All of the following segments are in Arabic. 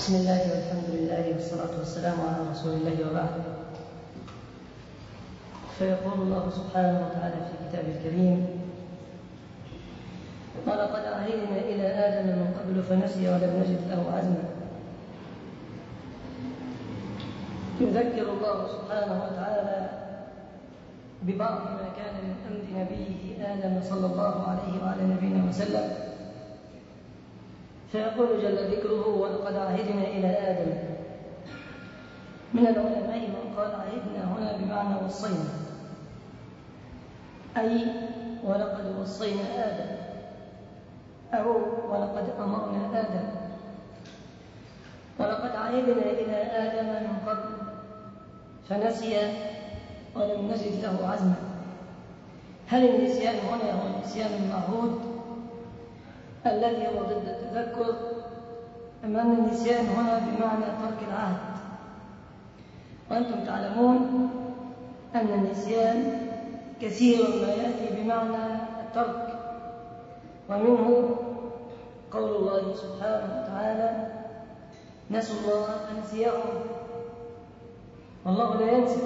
بسم الله والحمد لله والصلاة والسلام على رسول الله وبعد. فيقول الله سبحانه وتعالى في كتابه الكريم: ولقد عهدنا إلى آدم من قبل فنسي ولم نجد له عزما. يذكر الله سبحانه وتعالى ببعض ما كان من أمر نبيه آدم صلى الله عليه وعلى نبينا وسلم، فيقول جل ذكره: ولقد عهدنا إلى آدم. من العلماء من قال عهدنا هنا بمعنى وصينا، أي ولقد وصينا آدم، أو ولقد أمرنا آدم. ولقد عهدنا إلى آدم من قبل فنسي ولم نجد له عزما. هل النسيان هنا هو النسيان المعهود الذي هو ضد التذكر، أم أن النسيان هنا بمعنى ترك العهد؟ وأنتم تعلمون أن النسيان كثير ما يأتي بمعنى الترك، ومنه قول الله سبحانه وتعالى: نسوا الله فنسيهم، والله لا ينسى.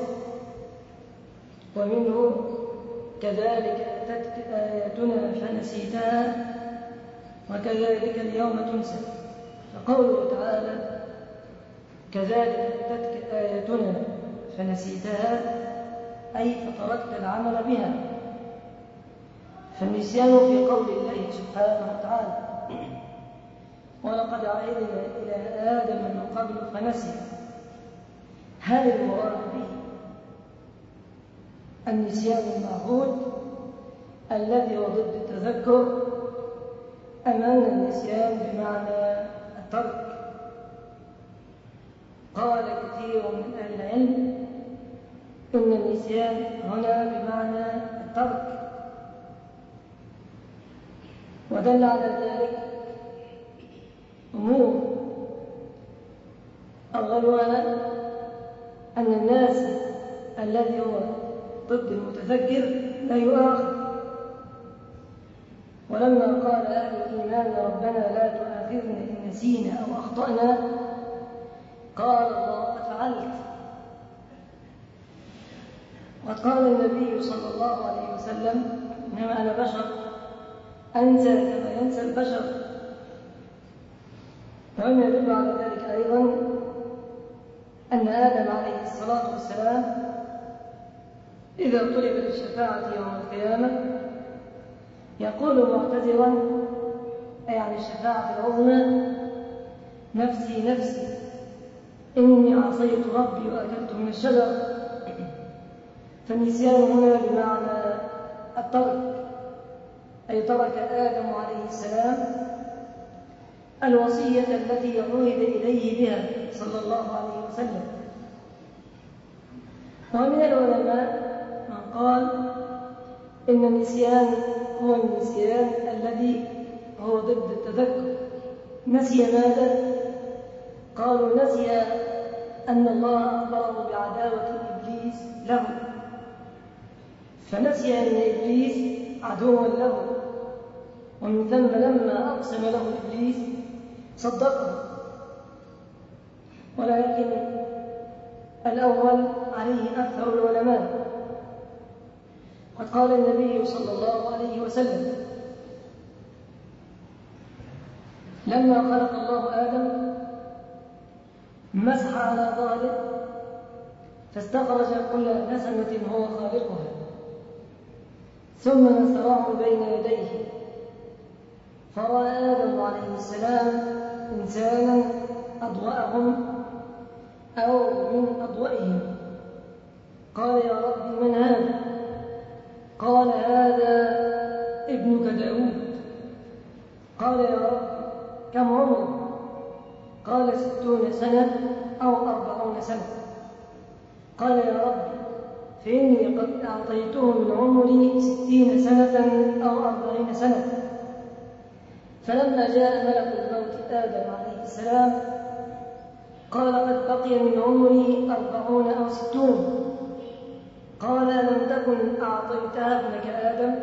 ومنه كذلك أتتك آياتنا فنسيتها وكذلك اليوم تنسى. فقوله تعالى: كذلك أتتك آياتنا فنسيتها، أي فتركت العمل بها. فالنسيان في قول الله سبحانه وتعالى: ولقد عهدنا إلى آدم من قبل فنسي. هل المراد به النسيان المعهود الذي هو ضد التذكر، أم أن النسيان بمعنى الترك؟ قال كثير من أهل العلم إن النسيان هنا بمعنى الترك، ودل على ذلك أمور. أولها أن الناس الذي هو ضد المتذكر لا يؤاخذ، ولما قال أهل الإيمان: ربنا لا تؤاخذنا إن نسينا أو أخطأنا، قال الله: قد فعلت. وقد قال النبي صلى الله عليه وسلم: إنما أنا بشر أنسى كما ينسى البشر. ومما يدل على ذلك أيضا أن آدم عليه الصلاة والسلام إذا طلب للشفاعة يوم القيامة يقول معتذرا، أي عن الشفاعة العظمى: نفسي نفسي إني عصيت ربي وأكلت من الشجر. فالنسيان هنا بمعنى الترك، أي ترك آدم عليه السلام الوصية التي عهد إليه بها صلى الله عليه وسلم. ومن العلماء من قال إن النسيان هو النسيان الذي هو ضد التذكر. نسي ماذا؟ قالوا: نسي أن الله أخبره بعداوة إبليس له، فنسي أن إبليس عدو له، ومن ثم لما أقسم له إبليس صدقه. ولكن الأول عليه أكثر العلماء. قد قال النبي صلى الله عليه وسلم: لما خلق الله آدم مسح على ظهره فاستخرج كل نسمة هو خالقها، ثم نثراه بين يديه، فرأى آدم عليه السلام إنسانا أضوأهم أو من أضوئهم. قال: يا رب من هذا؟ قال: هذا ابنك داود. قال: يا رب كم عمره؟ قال: 60 سنة أو 40 سنة. قال: يا رب فإني قد أعطيته من عمري 60 سنة أو 40 سنة. فلما جاء ملك الموت آدم عليه السلام قال: قد بقي من عمري 40 أو 60. قال: لم تكن أعطيتها ابنك آدم؟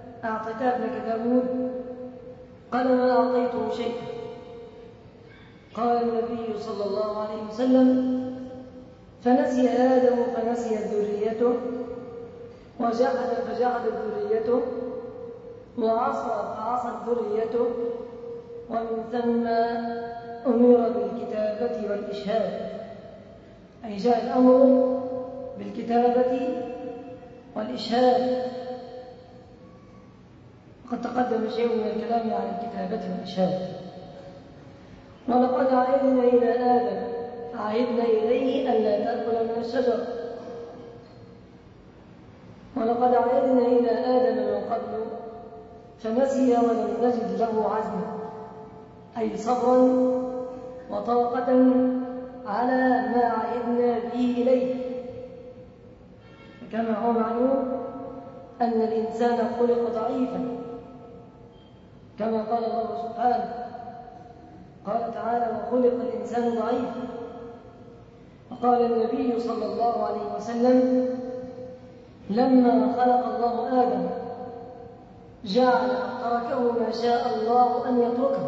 أعطيتها ابنك داود؟ قال: ما أعطيته شيئا. قال النبي صلى الله عليه وسلم: فنسي آدم فنسيت ذريته، وجحد فجحدت ذريته، وعصى فعصت ذريته، ومن ثم أمر بالكتابة والإشهاد، أي جاء الأمر بالكتابة والإشهاد. وقد تقدم شيء من الكلام عن الكتابة والإشهاد. ولقد عهدنا إلى آدم، عهدنا إليه ألا تأكل من الشجرة. ولقد عهدنا إلى آدم من قبل فنسي ولم نجد له عزما، أي صبرا وطاقة على ما عهدنا به إليه. كما هو معلوم أن الإنسان خلق ضعيفا، كما قال الله سبحانه، قال تعالى: وخلق الإنسان ضعيفا. وقال النبي صلى الله عليه وسلم: لما خلق الله آدم تركه ما شاء الله أن يتركه،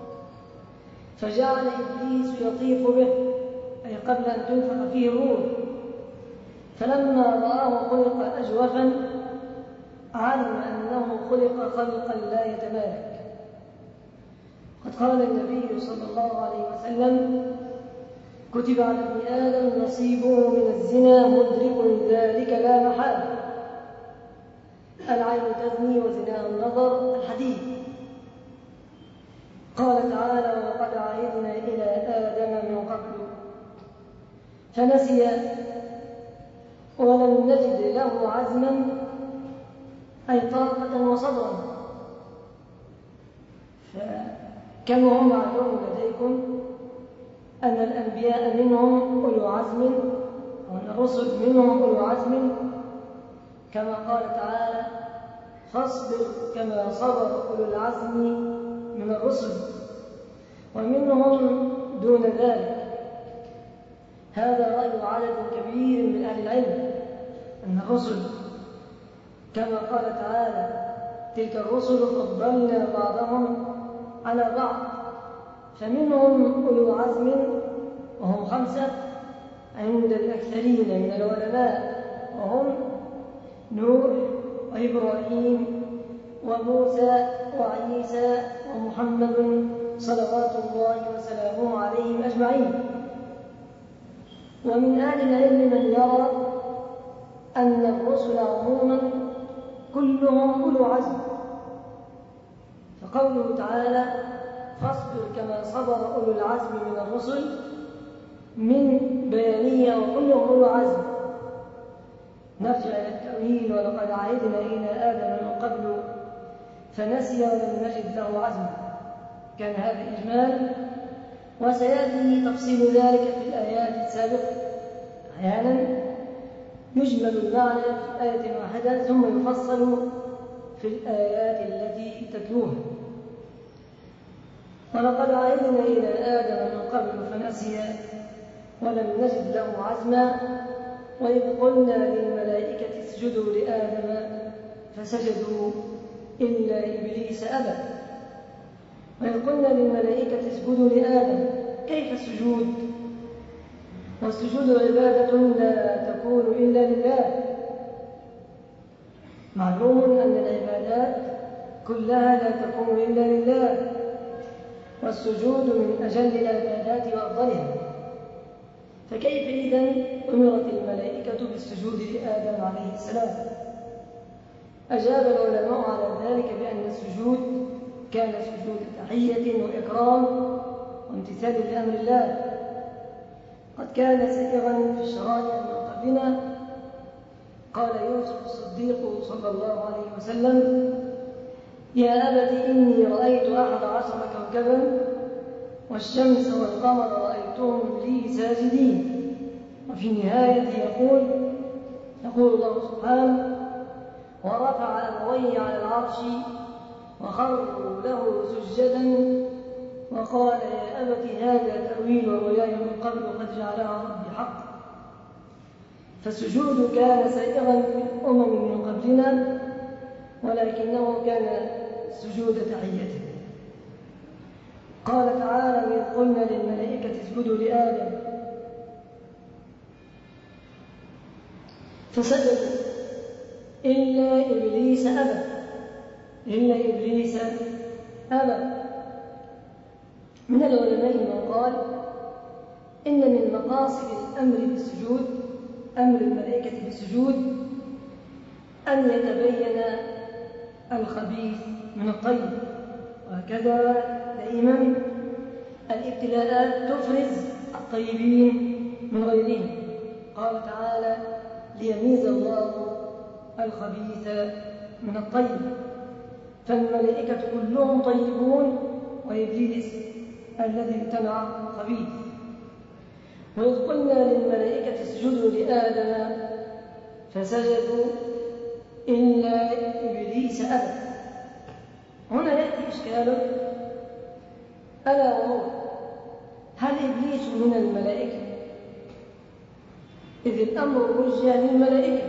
فجعل إبليس يطيف به، أي قبل أن تنفخ فيه الروح، فلما رآه خلق أجوفا علم أنه خلق خلقا لا يتمالك. قد قال النبي صلى الله عليه وسلم: كتب على ابن آدم نصيبه من الزنا مدرك ذلك لا محالة، العين تزني وزناها النظر، الحديث. قال تعالى: ولقد عهدنا إلى آدم من قبل فنسي ولم نجد له عزما، أي طاقة وصبرا. فكما هو معلوم لديكم أن الأنبياء منهم أولو عزم، وأن الرسل منهم أولو عزم، كما قال تعالى: فاصبر كما صبر أولو العزم من الرسل. ومنهم دون ذلك. هذا رأي عدد كبير من أهل العلم، أن الرسل كما قال تعالى: تلك الرسل فضلنا بعضهم على بعض، فمنهم أولو عزم وهم 5 عند الأكثرين من العلماء، وهم نوح وإبراهيم وموسى وعيسى ومحمد صلوات الله وسلامه عليهم أجمعين. ومن أهل العلم من يرى أن الرسل عموما كلهم أولو عزم، فقوله تعالى: فاصبر كما صبر أولو العزم من الرسل، من بيانية وكلهم أولو عزم. نرجع إلى التأويل: ولقد عهدنا إلى آدم من قبل فنسي ولم نجد له عزما. كان هذا إجمال، وسيأتي تفصيل ذلك في الآيات السابقة. أحيانا يجمل المعنى في آية واحدة ثم يفصل في الآيات التي تتلوها. ولقد عهدنا إلى آدم من قبل فنسي ولم نجد له عزما، وإذ قلنا للملائكة اسجدوا لآدم فسجدوا إلا إبليس أبى. وإذ قلنا للملائكة اسجدوا لآدم، كيف السجود؟ والسجود عبادة لا تكون إلا لله. معلوم أن العبادات كلها لا تكون إلا لله، والسجود من أجل العبادات وأفضلها. فكيف إذن أمرت الملائكة بالسجود لآدم عليه السلام؟ أجاب العلماء على ذلك بأن السجود كان سجود تحية وإكرام وامتثال لأمر الله. قد كان سائغا في الشرائع من قبلنا. قال يوسف الصديق صلى الله عليه وسلم: يا أبت إني رأيت 11 كوكبا والشمس والقمر رأيتهم لي ساجدين. وفي النهاية يقول الله سبحانه: ورفع أبويه على العرش وخروا له سجدا وقال: يا أبت هذا تأويل رؤياي من قبل قد جعلها ربي حقا. فالسجود كان سائغا في الأمم من قبلنا، ولكنه كان سجود تحية. قال تعالى: وإذ قلنا للملائكة اسجدوا لآدم فسجدوا إلا إبليس أبى. من العلماء من قال إن من مقاصد الأمر بالسجود، أمر الملائكة بالسجود، أن يتبين الخبيث من الطيب، وهكذا دائما الابتلاءات تفرز الطيبين من غيرهم. قال تعالى: ليميز الله الخبيث من الطيب. فالملائكة كلهم طيبون، وإبليس الذي امتنع خبيث. وإذ قلنا للملائكة اسجدوا لآدم فسجدوا إلا إبليس أبى. هنا يأتي إشكال، ألا وهو: هل إبليس من الملائكة؟ إذ الأمر وجه للملائكة.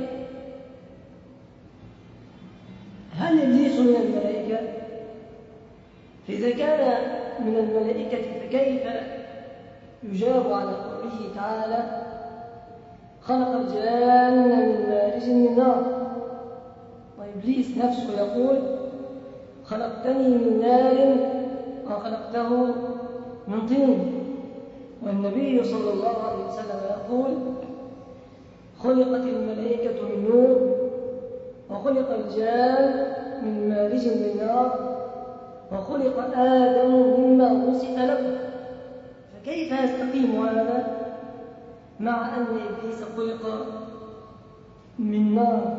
هل إبليس من الملائكة؟ فإذا كان من الملائكة فكيف يجاب على قوله تعالى: خلق الجان من مارج من نار؟ وإبليس نفسه يقول: خلقتني من نار وخلقته من طين. والنبي صلى الله عليه وسلم يقول: خلقت الملائكة من نور، وخلق الجان من مارج من نار، وخلق آدم مما وصف له. فكيف يستقيم هذا مع أن إبليس خلق من نار؟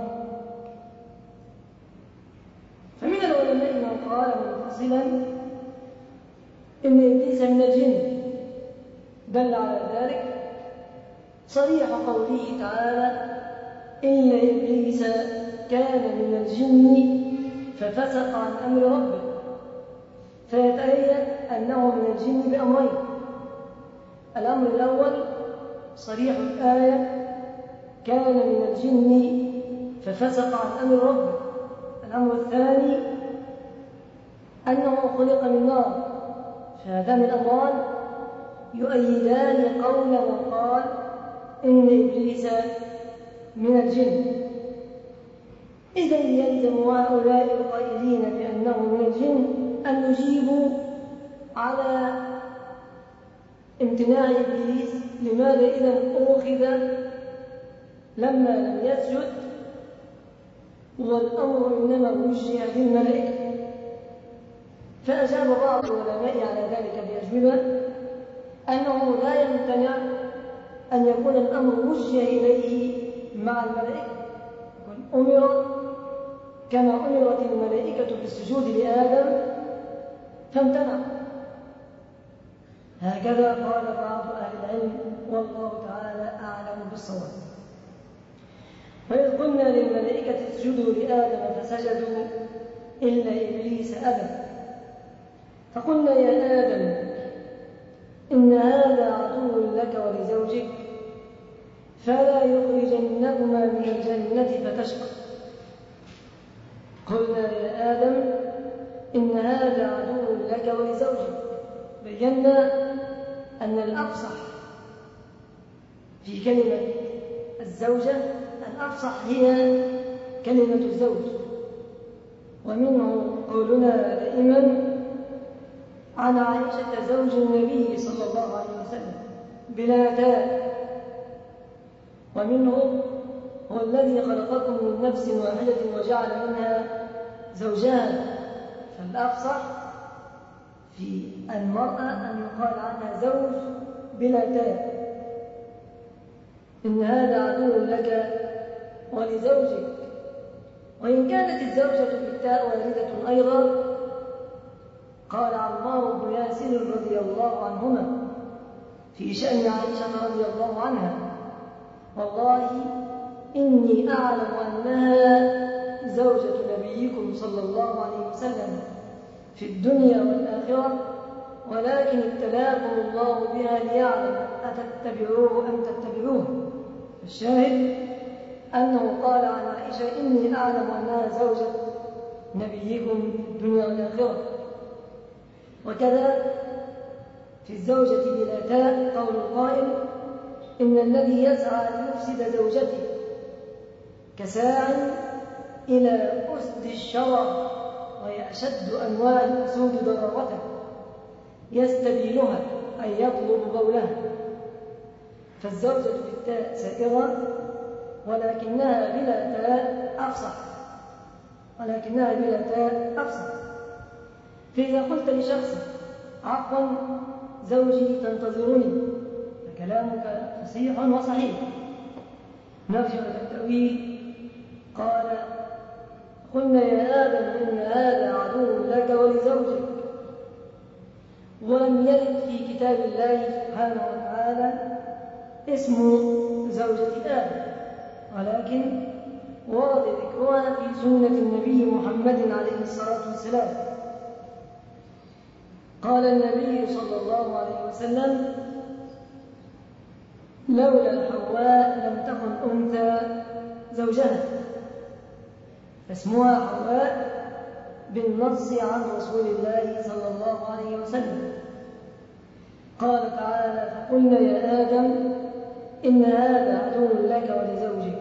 فمن العلماء من قال منفصلا إن إبليس من الجن. دل على ذلك صريح قوله تعالى: إلا إبليس كان من الجن ففسق عن أمر ربه. فيتبين أنه من الجن بأمرين: الأمر الأول صريح الآية: كان من الجن ففسق عن أمر ربه. الأمر الثاني أنه خلق من نار. فهذان الأمران يؤيدان قول من قال إن إبليس من الجن. إذا يلزم هؤلاء القائلين بأنه من الجن أن يجيبوا على امتناع إبليس: لماذا إذا أخذ لما لم يسجد والأمر إنما وجه للملائكة؟ فأجاب بعض العلماء على ذلك بأجوبة أنه لا يمتنع أن يكون الأمر وجه إليه مع الملائكة، أمر كما أمرت الملائكة بالسجود لآدم فامتنع. هكذا قال بعض أهل العلم، والله تعالى أعلم بالصواب. وإذ قلنا للملائكة اسجدوا لآدم فسجدوا إلا إبليس أبى. فقلنا: يا آدم إن هذا عدو لك ولزوجك فلا يخرجنكما من الجنة فتشقى. قلنا: يا آدم إن هذا عدو لك ولزوجك. بينا أن الأفصح في كلمة الزوجة، الأفصح هي كلمة الزوج. ومنه قولنا دائما عن عائشة زوج النبي صلى الله عليه وسلم بلا تاء. ومنه هو الذي خلقكم من نفس واحدة وجعل منها زوجها. فالأفصح في المرأة أن يقال عنها زوج بلا تاء. إن هذا عدو لك ولزوجك. وإن كانت الزوجة بالتاء واردة أيضا، قال عمار بن ياسر رضي الله عنهما في شأن عائشة رضي الله عنها: والله إني أعلم أنها زوجة نبيكم صلى الله عليه وسلم في الدنيا والآخرة، ولكن ابتلاكم الله بها ليعلم أتتبعوه أم تتبعوه. الشاهد أنه قال عن عائشة: إني أعلم أنها زوجة نبيكم في الدنيا والآخرة. وكذا في الزوجة بلا تاء قول القائل: إن الذي يسعى ليفسد زوجته كساع إلى أسد الشرى، وهي أشد أنواع الأسود ضرارة، يستبينها أي يطلب بولها. فالزوجة بالتاء سائغة، ولكنها بلا تاء أفصح، فإذا قلت لشخص: عفوا زوجي تنتظرني، فكلامك فصيح وصحيح. نرجع إلى التأويل. قال: قلنا يا آدم إن هذا عدو لك ولزوجك. ولم يرد في كتاب الله سبحانه وتعالى اسم زوجة آدم، ولكن ورد ذكرها في سنة النبي محمد عليه الصلاة والسلام. قال النبي صلى الله عليه وسلم: لولا حواء لم تكن أنثى زوجها، فاسمها حواء بالنص عن رسول الله صلى الله عليه وسلم. قال تعالى: فقلنا يا آدم إن هذا عدو لك ولزوجك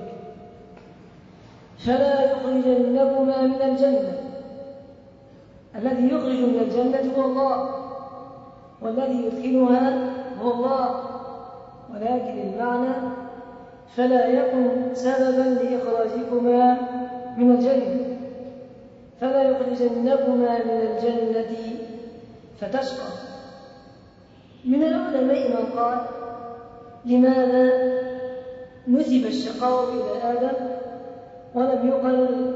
فلا يخرجنكما من الجنة. الذي يخرج من الجنة هو الله، والذي يدخلها هو الله، ولكن المعنى: فلا يكن سببا لإخراجكما من الجنة، فلا يخرجنكما من الجنة فتشقى. من العلماء من قال: لماذا نسب الشقاء إلى آدم ولم يقل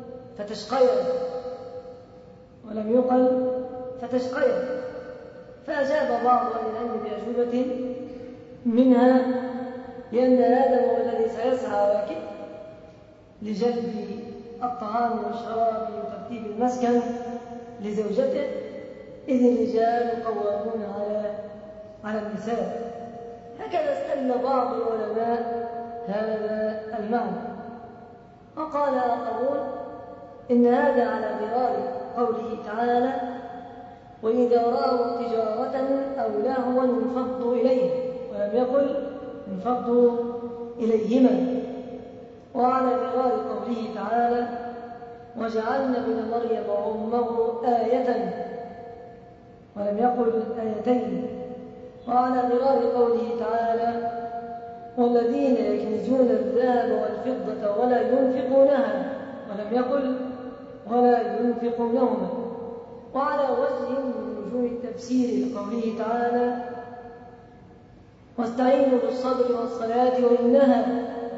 فتشقيا؟ فأجاب بعض أهل العلم بأجوبة منها: لأن آدم هو الذي سيسعى ويكد لجلب الطعام والشراب وترتيب المسكن لزوجته، إذ الرجال قوامون على النساء. هكذا استدل بعض العلماء هذا المعنى. وقال آخرون: إن هذا على غرار قوله تعالى: وإذا رأوا تجارة أو لهوا انفضوا إليها، ولم يقل انفضوا إليهما. وعلى غرار قوله تعالى: وجعلنا ابن مريم وأمه آية، ولم يقل آيتين. وعلى غرار قوله تعالى: والذين يكنزون الذهب والفضة ولا ينفقونها، ولم يقل ولا ينفقونهما. وعلى وجه من وجوه التفسير لقوله تعالى: واستعينوا بالصبر والصلاة وإنها،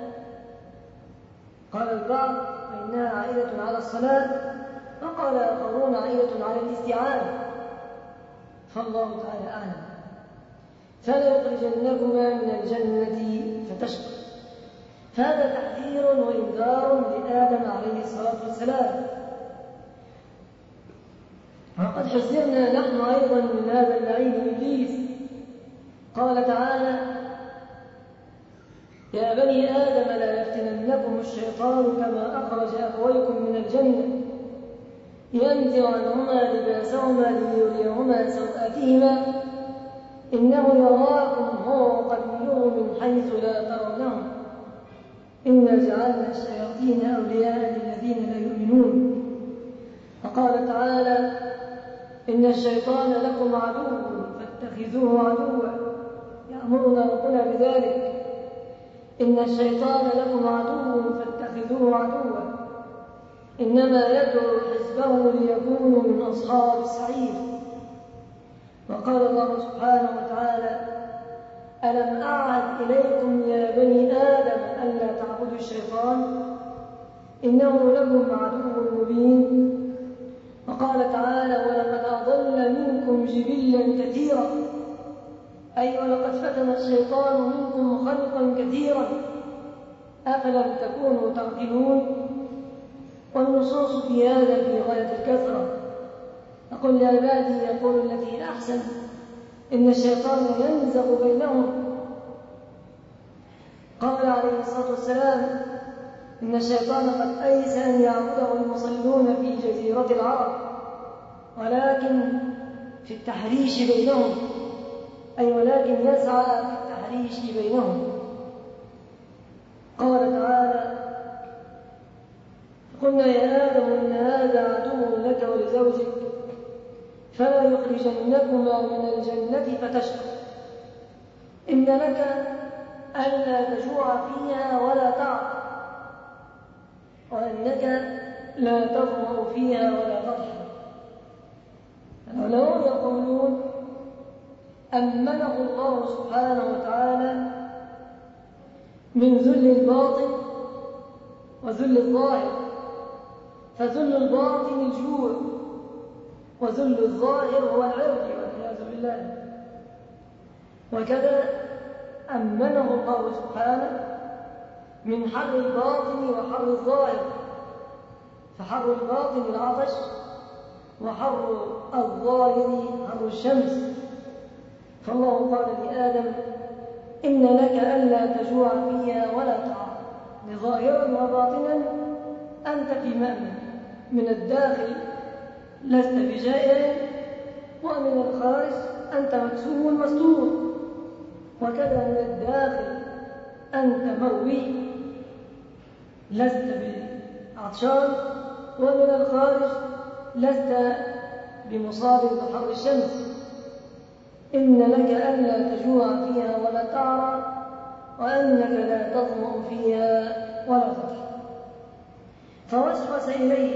قال البعض وإنها عائدة على الصلاة، وقال آخرون عائدة على الاستعانة، فالله تعالى أعلم. فلا يخرجنكما من الجنة فتشقى. هذا تحذير وإنذار لآدم عليه الصلاة والسلام. وقد حذرنا نحن أيضا من هذا اللعين إبليس. قال تعالى: يا بني آدم لا يفتننكم الشيطان كما أخرج أبويكم من الجنة ينزع عنهما لباسهما ليريهما سوآتهما إنه يراكم هو وقبيله من حيث لا ترونهم إنا جعلنا الشياطين أولياء للذين لا يؤمنون. وقال تعالى: إن الشيطان لكم عدو فاتخذوه عدوا، يأمرنا ربنا بذلك. إن الشيطان لكم عدو فاتخذوه عدوا إنما يدعو حزبه ليكونوا من أصحاب السعير. وقال الله سبحانه وتعالى: ألم أعهد إليكم يا بني آدم ألا تعبدوا الشيطان إنه لكم عدو مبين. وقال تعالى: ولقد أضل منكم جبلا كثيرا، أي ولقد فتن الشيطان منكم خلقا كثيرا أفلم تكونوا تعقلون. والنصوص في هذا في غاية الكثرة. أقول لعبادي يقول التي أحسن إن الشيطان ينزغ بينهم. قال عليه الصلاة والسلام: إن الشيطان قد أيس أن يعبده المصلون في جزيرة العرب، ولكن في التحريش بينهم أي ولكن يسعى في التحريش بينهم. قال تعالى: قلنا يا آدم إن هذا عدو لك ولزوجك فلا يخرجنكما من الجنة فتشقى إن لك ألا تجوع فيها ولا تعرى وأنك لا تظمأ فيها ولا تضحى. العلماء يقولون: أمنه الله سبحانه وتعالى من ذل الباطن وذل الظاهر، فذل الباطن الجوع وذل الظاهر هو العرق والعياذ بالله. وكذا أمنه الله سبحانه من حر الباطن وحر الظاهر، فحر الباطن العطش وحر الظاهر حر الشمس. فالله قال لآدم: إن لك ألا تجوع فيها ولا تعرى، لظاهرا وباطنا أنت في مأمن، من الداخل لست بجائع ومن الخارج أنت مكسور مستور، وكذا من الداخل أنت مروي لست بعطشان، ومن الخارج لست بمصاب بحر الشمس. إن لك ألا تجوع فيها ولا تعرى وأنك لا تظمأ فيها ولا تضحى. فوسوس إليه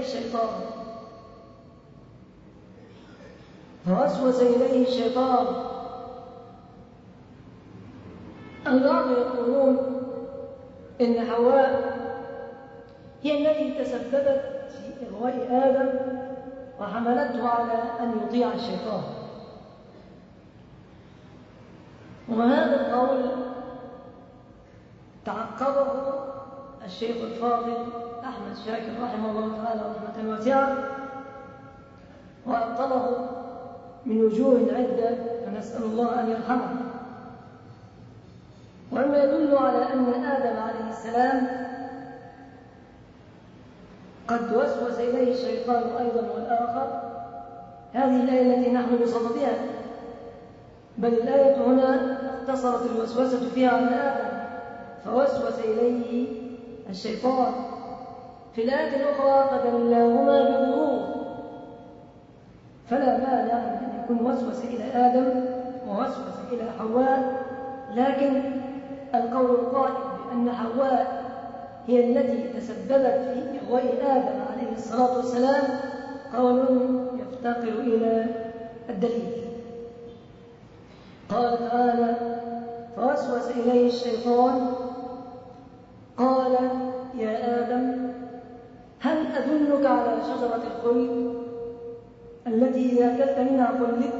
الشيطان. البعض يقولون إن حواء هي التي تسببت في إغواء آدم وحملته على أن يطيع الشيطان. وهذا القول تعقبه الشيخ الفاضل أحمد شاكر رحمه الله تعالى رحمة واسعة، وأبطله من وجوه عدة، فنسأل الله أن يرحمه. ومما يدل على أن آدم عليه السلام قد وسوس إليه الشيطان أيضا والآخر هذه الآية التي نحن بصددها، بل الآية هنا اقتصرت الوسوسة فيها على آدم، فوسوس إليه الشيطان. في الآية الأخرى: فدلاهما بغرور. فلا مانع من أن يكون وسوس إلى آدم ووسوس إلى حواء، لكن القول القائل بأن حواء هي التي تسببت في إغواء آدم عليه الصلاة والسلام قول يفتقر إلى الدليل. قال تعالى: فوسوس إليه الشيطان قال يا آدم هل أدلك على شجرة الخلد التي إذا أكلت منها خلدت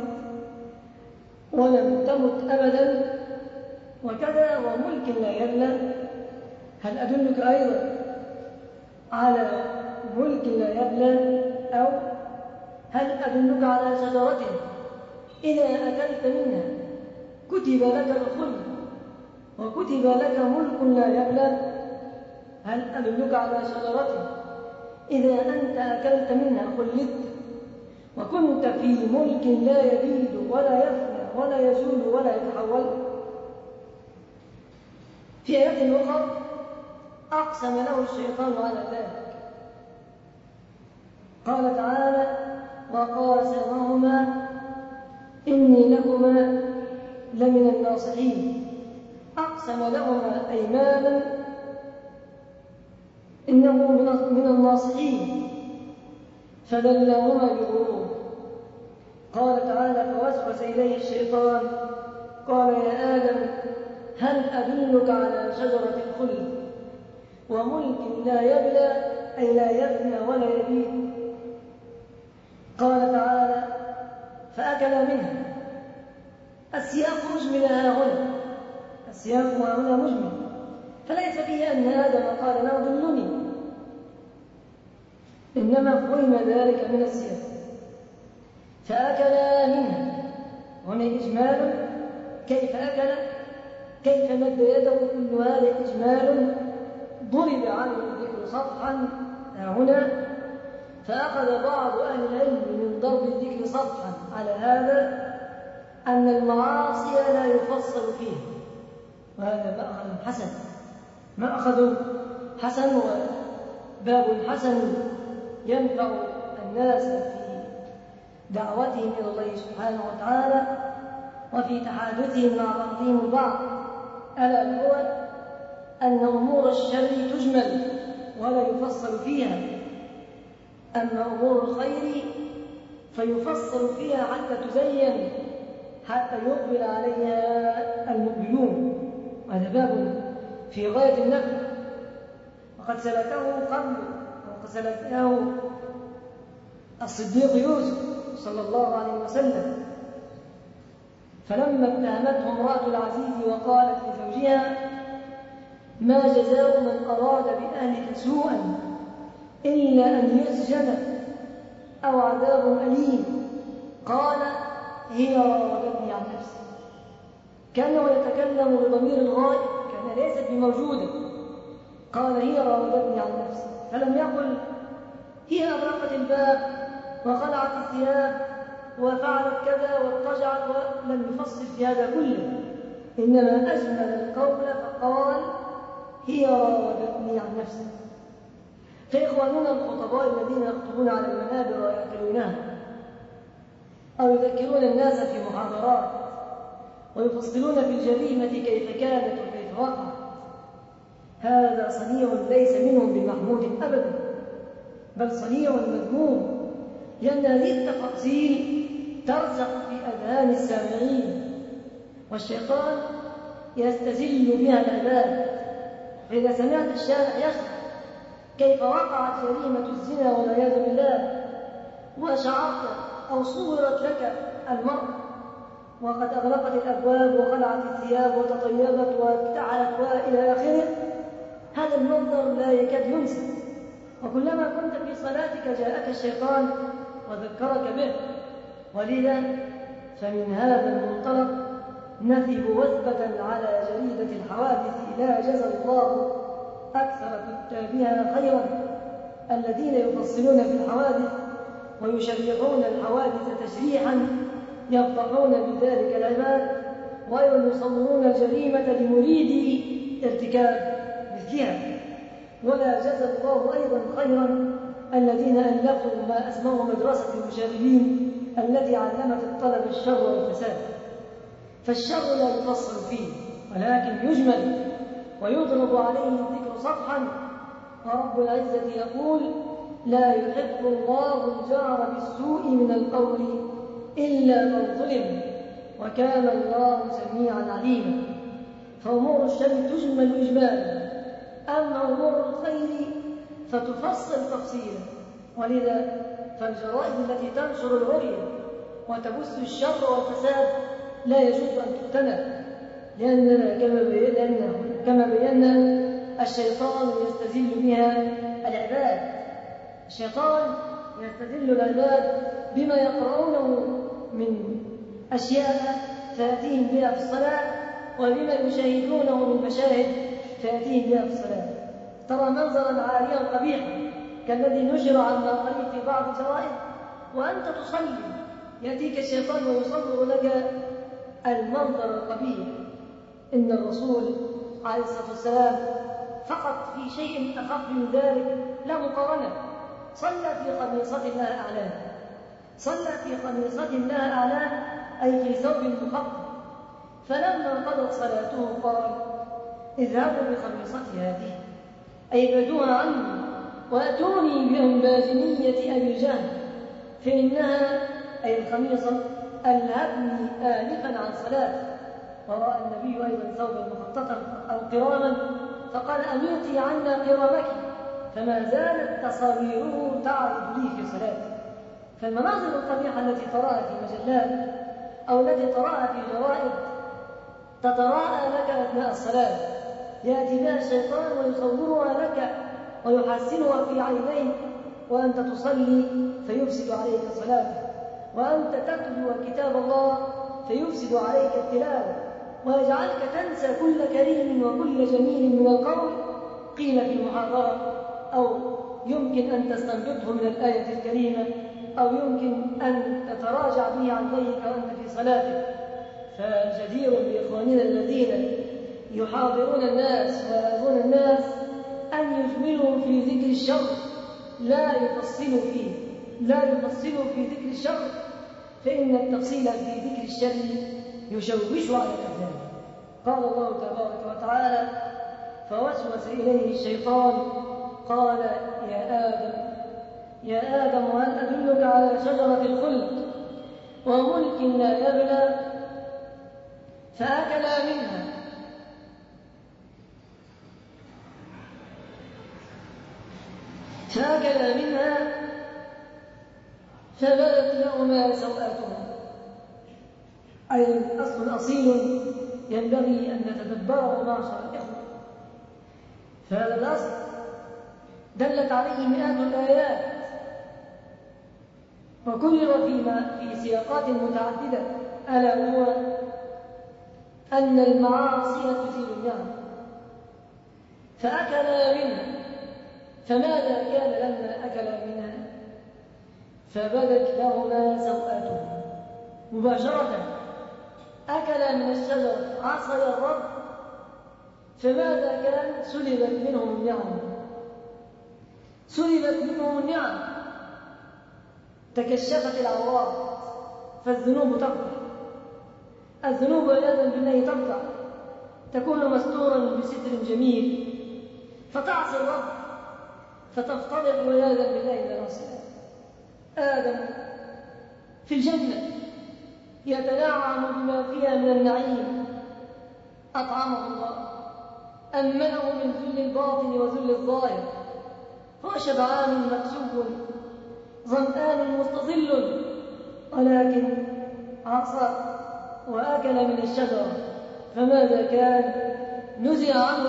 ولم تمت أبدا وكذا وملك لا يبلى؟ هل أدلك أيضا على ملك لا يبلى؟ أو هل أدلك على شجرة إذا أكلت منها كتب لك الخلد وكتب لك ملك لا يبلى؟ هل أدلك على شجرة إذا أنت أكلت منها خلدت وكنت في ملك لا يبيد ولا يفنى ولا يزول ولا يتحول؟ في آية أخرى أقسم له الشيطان على ذلك، قال تعالى: وقاسمهما إني لكما لمن الناصحين. أقسم لهما أيمانا إنه من الناصحين فدلاهما بغرور. قال تعالى: فوسوس إليه الشيطان قال يا آدم هل أدلك على شجرة الخلد وملك لا يبلى أي لا يفنى ولا يبيد؟ قال تعالى: فأكلا منها. السياق مجمل هنا، السياق هنا مجمل، فليس فيه أن آدم قال لا ضلني، إنما فهم ذلك من السياق. فأكلا منها، هنا إجمال كيف أكل، كيف مد يده، كل هذا إجمال ضرب عليه الذكر سطحا هنا، فأخذ بعض أهل العلم من ضرب الذكر سطحا على هذا أن المعاصي لا يفصل فيها، وهذا مأخذ حسن، مأخذ حسن وباب حسن ينفع الناس في دعوتهم إلى الله سبحانه وتعالى وفي تحادثهم مع بعضهم البعض، ألا هو أن أمور الشر تجمل ولا يفصل فيها، أما أمور الخير فيفصل فيها حتى تزين، حتى يقبل عليها المقبلون. وهذا باب في غاية النفع، وقد سلكه قبل، وقد سلكه الصديق يوسف صلى الله عليه وسلم، فلما اتهمته امرأة العزيز وقالت لزوجها: ما جزاء من أراد بأهلك سوءا إلا أن يسجن أو عذاب أليم، قال: هي راودتني عن نفسي. كان يتكلم بضمير الغائب، كان ليست بموجودة، قال: هي راودتني عن نفسي، فلم يقل هي أغلقت الباب وخلعت الثياب وفعلت كذا واضطجعت، ولم يفصل في هذا كله، إنما أجمل القول فقال: هي راودتني عن نفسي. فإخواننا الخطباء الذين يخطبون على المنابر ويأكلونها أو يذكرون الناس في محاضرات ويفصلون في الجريمة كيف كانت وكيف وقعت، هذا صنيع ليس منهم بمحمود أبدا، بل صنيع مذموم، لأن هذه التفاصيل ترزق في أذهان السامعين، والشيطان يستزل بها العباد. فإذا سمعت الشارع يشرح كيف وقعت جريمة الزنا والعياذ بالله، وشعرت أو صورت لك المرأة وقد أغلقت الأبواب وخلعت الثياب وتطيبت وابتعلت وإلى آخره، هذا المنظر لا يكاد ينسى، وكلما كنت في صلاتك جاءك الشيطان وذكرك به. ولذا فمن هذا المنطلق نثب وثبة على جريدة الحوادث لا جزى الله أكثر كتابها خيرا، الذين يفصلون في الحوادث ويشرحون الحوادث تشريحا يفضحون بذلك العباد ويصورون الجريمة لمريد ارتكاب مثلها. ولا جزى الله أيضا خيرا الذين ألفوا ما أسموه مدرسة المشاغبين التي علمت الطلب الشر والفساد. فالشر لا يفصل فيه ولكن يجمل ويضرب عليه الذكر صفحا، ورب العزة يقول: لا يحب الله الجهر بالسوء من القول إلا من ظلم وكان الله سميعا عليما. فأمور الشر تجمل إجمالا، أما أمور الخير فتفصل تفصيلا. ولذا فالجرائد التي تنشر العري وتبث الشر والفساد لا يجوز أن تقتنع، لأننا كما بينا الشيطان يستزل بها العباد. الشيطان يستزل العباد بما يقرؤونه من أشياء فيأتيهم بها في الصلاة، وبما يشاهدونه من مشاهد فيأتيهم بها في الصلاة. ترى منظرا عاريا قبيحا كالذي نشر عن قريب في بعض الجرائد وأنت تصلي، يأتيك الشيطان ويصور لك المنظر القبيح. إن الرسول عليه الصلاة والسلام فقط في شيء أخف من ذلك لا مقارنة، صلى في خميصة لها أعلاه، صلى في خميصة لها أعلاه أي في ثوب مخطط، فلما قضت صلاته قال: اذهبوا بخميصتي هذه، أي ابعدوها عني وأتوني بأنباجنية أبي جهل، فإنها أي الخميصة ألهبني آلفا عن صلاة. ورأى النبي أيضا ثوبا مخططا أو قراما فقال: أميطي عنا قرامك، فما زالت تصاويره تعرض لي في صلاتي. فالمناظر القبيحة التي تراها في مجلات أو التي تراها في جرائد تتراءى لك أثناء الصلاة، يأتي بها الشيطان ويصورها لك ويحسنها في عينيك وأنت تصلي فيفسد عليك صلاتك، وأنت تتلو كتاب الله فيفسد عليك التلاوة ويجعلك تنسى كل كريم وكل جميل من القول قيل في المحاضرة، أو يمكن أن تستنبطه من الآية الكريمة، أو يمكن أن تتراجع به عن ضيك وأنت في صلاتك. فجدير بإخواننا الذين يحاضرون الناس ويأذون الناس أن يجملوا في ذكر الشر، لا يفصلوا في ذكر الشر، فإن التفصيل في ذكر الشر يشوش على الأذهان. قال الله تبارك وتعالى: فوسوس إليه الشيطان قال يا آدم هل أدلك على شجرة الخلد وملك لا يبلى؟ فأكلا منها فبدت لهما سوآتهما. أي أصل أصيل ينبغي أن نتدبره معشر الإخوة، فهذا الأصل دلت عليه مئات الآيات وكرر في سياقات متعددة، ألا هو أن المعاصي تزيل النعم. فأكلا منها، فماذا كان لما أكلا منها؟ فبدت لهما سوآتهما، مباشرة أكلا من الشجرة، عصيا الرب، فماذا كان؟ سلبت منهم النعم، تكشفت العورات، فالذنوب تفضح، الذنوب والعياذ بالله تفضح، تكون مستورا بستر جميل، فتعصي الرب فتفتضح والعياذ بالله بنفسها. آدم في الجنة يتنعم بما فيها من النعيم، أطعمه الله، أمنه من ذل الباطن وذل الظاهر، هو شبعان مكسوب ظمآن مستظل، ولكن عصى وأكل من الشجرة، فماذا كان؟ نزع عنه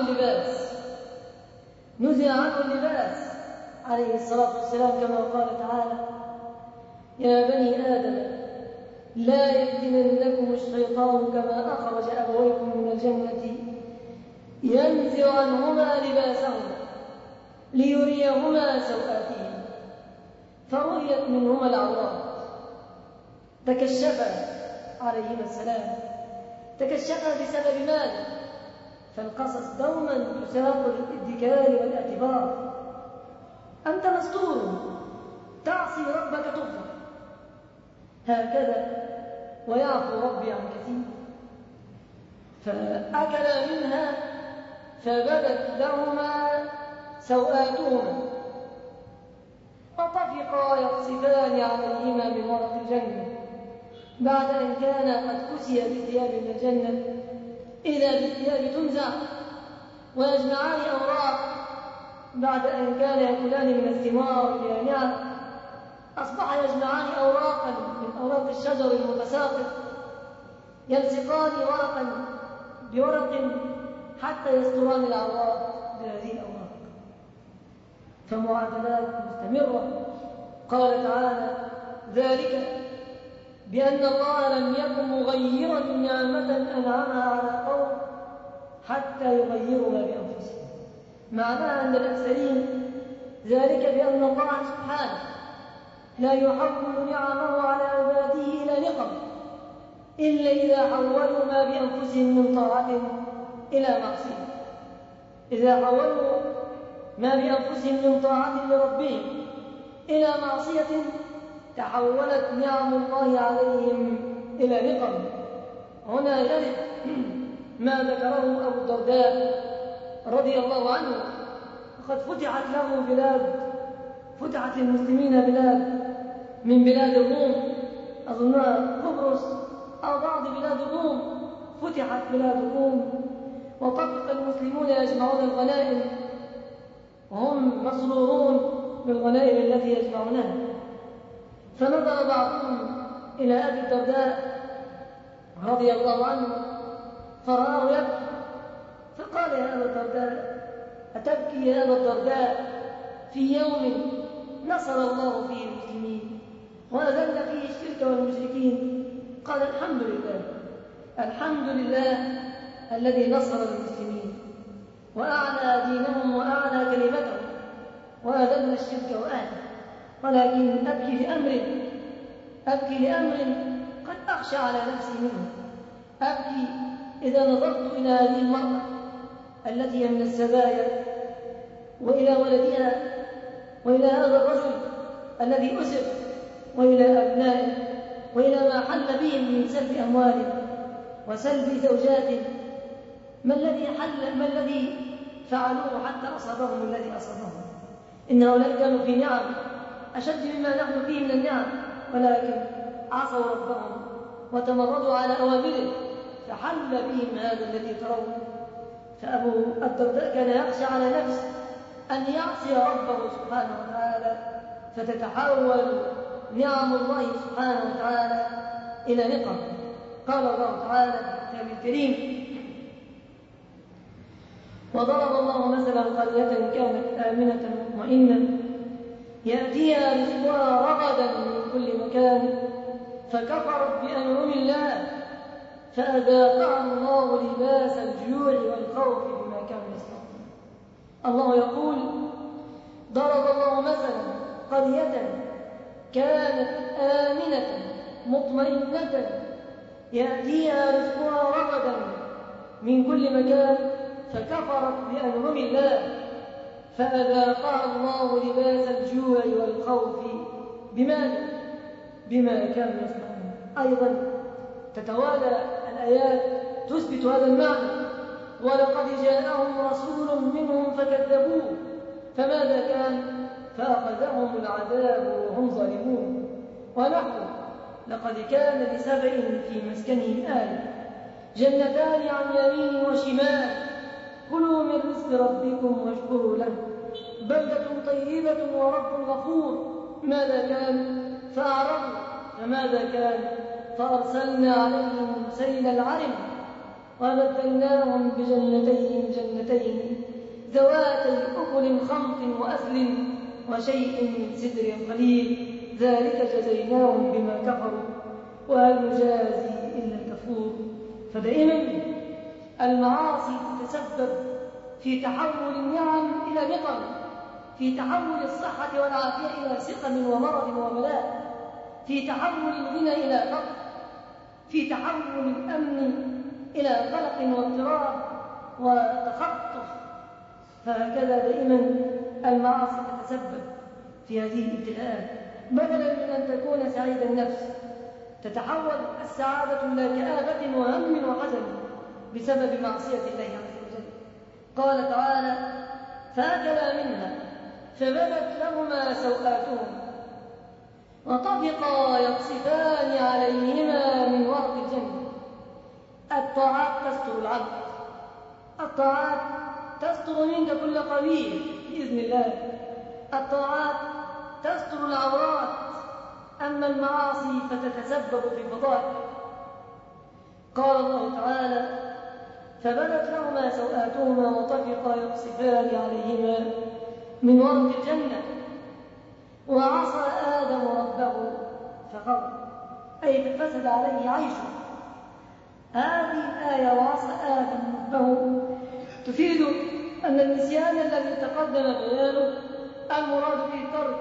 اللباس عليه الصلاة والسلام، كما قال تعالى: يا بني آدم لا يفتننكم الشيطان كما أخرج أبويكم من الجنة ينزع عنهما لباسهما ليريهما سوآتهما، فرؤيت منهما العورات، تكشفا عليهما السلام، تكشفا بسبب ماذا؟ فالقصص دوما يساق للادكار والاعتبار. أنت مستور، تعصي ربك تغفر، هكذا ويعفو ربي عن كثير. فأكلا منها فبدت لهما سوآتهما وطفقا يقصفان عليهما من ورق الجنة، بعد أن كان قد كسي بثياب من الجنة إذا بالثياب تنزع، ويجمعان أوراق بعد أن كان يأكلان من الثمار اليانعة، أصبح يجمعان أوراقا من أوراق الشجر المتساقط، يلصقان ورقا بورق حتى يستران العورات بهذه الأوراق. فمعادلات مستمرة. قال تعالى: ذلك بأن الله لم يكن مغيرا نعمة أنعمها على قوم حتى يغيروا ما بأنفسهم. معناها أن الأكثرين ذلك بأن الله سبحانه لا يحول نعمه على عباده إلى نقم إلا إذا حولوا ما بأنفسهم من طاعة إلى معصية. إذا حولوا ما بأنفسهم من طاعة لربهم إلى معصية تحولت نعم الله عليهم إلى نقم. هنا يرد ما ذكره أبو الدرداء رضي الله عنه: وقد فتحت للمسلمين بلاد من بلاد الروم، أظنها قبرص أو بعض بلاد الروم، فتحت بلاد الروم وطفق المسلمون يجمعون الغنائم وهم مسرورون بالغنائم التي يجمعونها. فنظر بعضهم إلى أبي الدرداء رضي الله عنه فرآه يبكي، فقال: يا أبا الدرداء، أتبكي يا أبا الدرداء في يوم نصر الله فيه المسلمين وأذل فيه الشرك والمشركين؟ قال: الحمد لله الذي نصر المسلمين وأعلى دينهم وأعلى كلمتهم وأذل الشرك وأهله، ولكن أبكي لأمر قد أخشى على نفسي منه، أبكي إذا نظرت إلى هذه المرأة التي هي من السبايا، وإلى ولدها، وإلى هذا الرجل الذي أسر، وإلى أبنائه، وإلى ما حل بهم من سلب أموالهم وسلب زوجاتهم. ما الذي فعلوه حتى أصابهم الذي أصابهم؟ إن هؤلاء كانوا في نعم أشد مما نحن فيه من النعم، ولكن عصوا ربهم وتمردوا على أوامره فحل بهم هذا الذي ترون. فأبو الدرداء كان يخشى على نفسه أن يعصي ربه سبحانه وتعالى فتتحول نعم الله سبحانه وتعالى إلى نقم. قال الله تعالى في الكتاب الكريم: وضرب الله مثلا قرية كانت آمنة مطمئنة يأتيها رزقها رغدا من كل مكان فكفرت بأنعم الله فأذاقها الله لباس الجوع والخوف بما كانوا يصنعون. الله يقول: ضرب الله مثلا قرية كانت آمنة مطمئنة يأتيها رزقها رغدا من كل مكان فكفرت بأنعم الله فأذاقها الله لباس الجوع والخوف بما كانوا يصنعون. أيضا تتوالى الآيات تثبت هذا المعنى: ولقد جاءهم رسول منهم فكذبوه فماذا كان؟ فأخذهم العذاب وهم ظالمون. ونحن لقد كان لسبع في مسكنهم آية جنتان عن يمين وشمال كلوا من رزق ربكم واشكروا له بلدة طيبة ورب غفور. ماذا كان؟ فأعرضوا فماذا كان؟ فأرسلنا عليهم سيل العرم وبدلناهم جنتين ذواتي أكل خمط وأثل وشيء من سدر قليل ذلك جزيناهم بما كفروا وهل نجازي إلا الكفور. فدائما المعاصي تتسبب في تحول النعم إلى نقم، في تحول الصحة والعافية إلى سقم ومرض وبلاء، في تحول الغنى إلى فقر، في تحول الأمن إلى قلق واضطراب وتخطف. فهكذا دائما المعاصي تتسبب في هذه الابتلاءات. بدلا من أن تكون سعيد النفس تتحول السعادة إلى كآبة وهم وحزن بسبب معصية الله عز وجل. قال تعالى: فأكلا منها فبدت لهما سوآتهما وطفقا يقصفان عليهما من ورق الجنة. الطاعات تستر العبد، الطاعات تستر منك كل قبيح بإذن الله، الطاعات تستر العورات، أما المعاصي فتتسبب في فضائح. قال الله تعالى: فبدت لهما سوآتهما وطفقا يقصفان عليهما من ورق الجنة وعصى آدم ربه فغوى، أي فسد عليه عيشه. هذه الآية وعصى آدم ربه تفيد أن النسيان الذي تقدم بيانه المراد به الترك.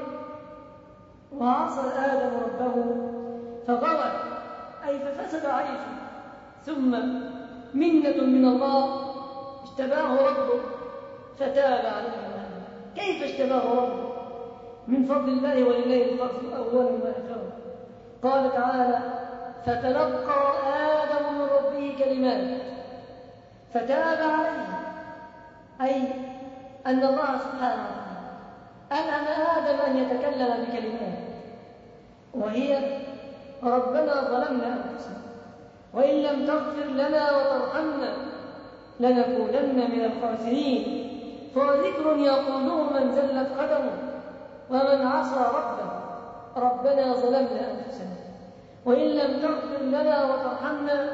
وعصى آدم ربه فغوى أي ففسد عيشه. ثم منة من الله اجتباه ربه فتاب عليه. كيف اجتباه ربه؟ من فضل الله ولله الفضل أولا وآخرا. قال تعالى: فتلقى آدم من ربه كلمات فتاب عليه، أي أن الله سبحانه وتعالى ألهم آدم أن يتكلم بكلمات، وهي: ربنا ظلمنا أنفسنا وإن لم تغفر لنا وترحمنا لنكونن من الخاسرين. فذكر يقوله من زلت قدمه ومن عصى ربه ربنا ظلمنا أنفسنا وإن لم تغفر لنا وترحمنا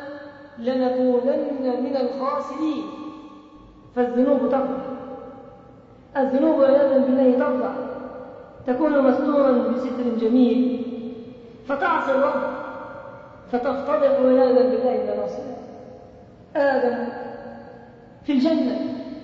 لنكونن من الخاسرين. فالذنوب تفضح، الذنوب عياذا بالله تفضح، تكون مستورا بستر جميل فتعصي الرب فتفتضح عياذا بالله إلى نصره. آدم في الجنة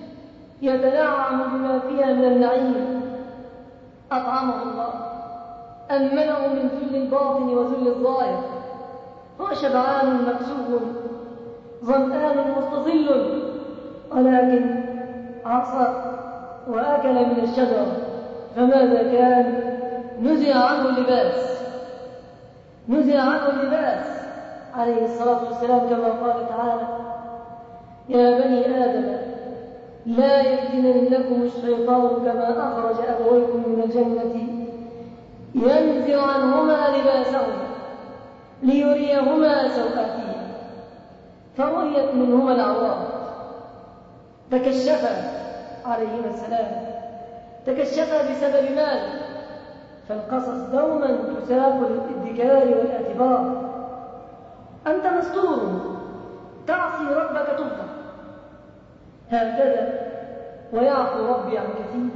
يتنعم بما فيها من النعيم، أطعمه الله، أمنه من ذل الباطن وذل الظاهر، هو شبعان مكسوب ظمآن مستظل، ولكن عصى وأكل من الشجرة، فماذا كان؟ نزع عنه اللباس، نزع عنه اللباس عليه الصلاة والسلام، كما قال تعالى: يا بني آدم لا يفتننكم الشيطان كما أخرج أبويكم من الجنة ينزع عنهما لباسهما ليريهما سوآتهما، فرؤيت منهما العورات، تكشفا عليهما السلام، تكشفا بسبب ماذا؟ فالقصص دوما تساق للادكار والاعتبار. أنت مستور، تعصي ربك تفضح، هكذا ويعفو ربي عن كثير.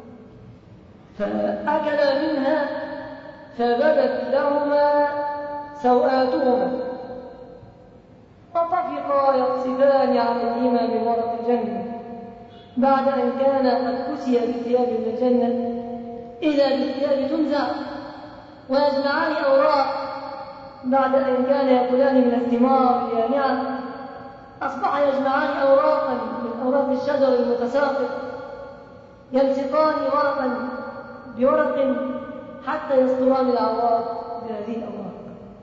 فأكلا منها فبدت لهما سوآتهما وطفقا يقصفان عليهما من ورق الجنة، بعد أن كان قد كسي بالثياب من الجنة إذا بالثياب تنزع ويجمعان أوراق، بعد أن كان يأكلان من الثمار اليانعة أصبح يجمعان أوراقا من أوراق الشجر المتساقط، يلصقان ورقا بورق حتى يصدران العورات بهذه الأوراق.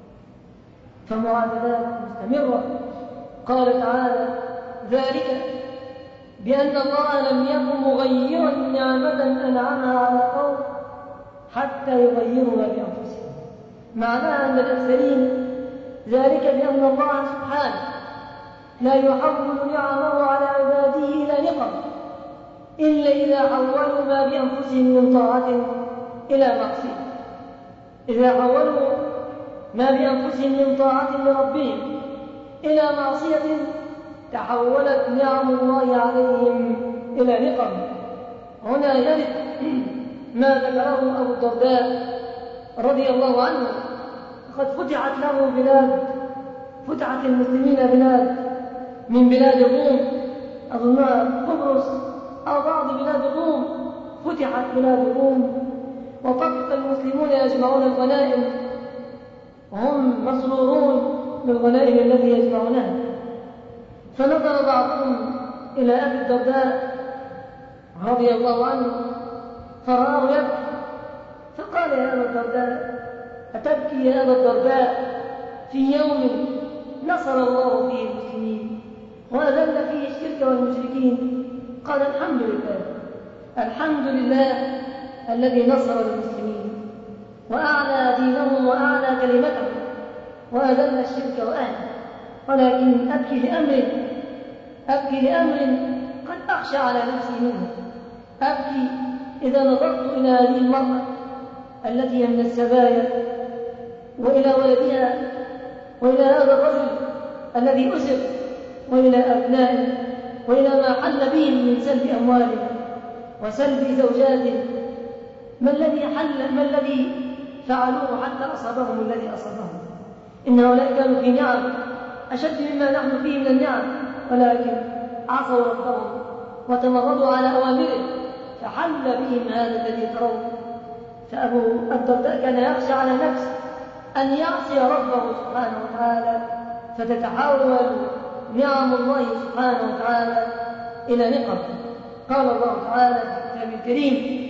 فمعاملات مستمرة. قال تعالى: ذلك بأن الله لم يكن مغيرا نعمة أنعمها على قوم حتى يغيروا ما بأنفسهم. معناها أن الأكثرين ذلك بأن الله سبحانه لا يحول نعمه على عباده إلى نقم إلا إذا حولوا ما بأنفسهم من طاعة إلى معصية. إذا حولوا ما بأنفسهم من طاعة لربهم إلى معصية تحولت نعم الله عليهم إلى نقم. هنا يرد ما ذكره أبو الدرداء رضي الله عنه: قد فتحت له بلاد، فتحت المسلمين بلاد من بلاد الروم، أظنها قبرص أو بعض بلاد الروم، فتحت بلاد الروم وطفق المسلمون يجمعون الغنائم وهم مسرورون بالغنائم التي يجمعونها. فنظر بعضهم إلى أبي الدرداء رضي الله عنه فرآه يبكي، فقال: يا أبا الدرداء، أتبكي يا أبا الدرداء في يوم نصر الله فيه المسلمين وأذل فيه الشرك والمشركين؟ قال: الحمد لله، الحمد لله الذي نصر المسلمين وأعلى دينهم وأعلى كلمتهم وأذل الشرك وأهله، ولكن أبكي لأمر قد أخشى على نفسي منه. أبكي إذا نظرت إلى هذه المرأة التي هي من السبايا وإلى ولدها وإلى هذا الرجل الذي أسر وإلى أبنائه وإلى ما حل بهم من سلب أموالهم وسلب زوجاتهم. ما الذي فعلوه حتى أصابهم الذي أصابهم؟ إن هؤلاء كانوا في نعم أشد مما نحن فيه من النعم، ولكن عصوا ربهم وتمردوا على أوامره فحل بهم هذا الذي ترون. فأبو الدرداء كان يخشى على نفسه أن يعصي ربه سبحانه وتعالى فتتحول نعم الله سبحانه وتعالى إلى نقم. قال الله تعالى في الكتاب الكريم: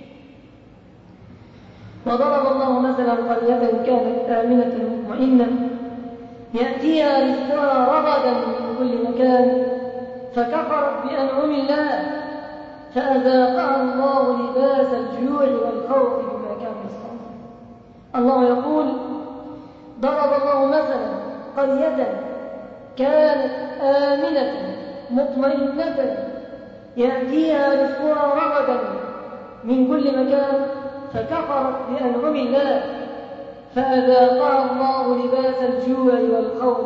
وضرب الله مثلا قرية كانت آمنة مطمئنة يأتيها رزقها رغدا من كل مكان فكفرت بأنعم الله فأذاقها الله لباس الجوع والخوف بما كانوا يصنعون. الله يقول: ضرب الله مثلا قرية كانت آمنة مطمئنة يأتيها رزقها رغدا من كل مكان فكفرت بأنعم الله فأذاقها الله لباس الجوع والخوف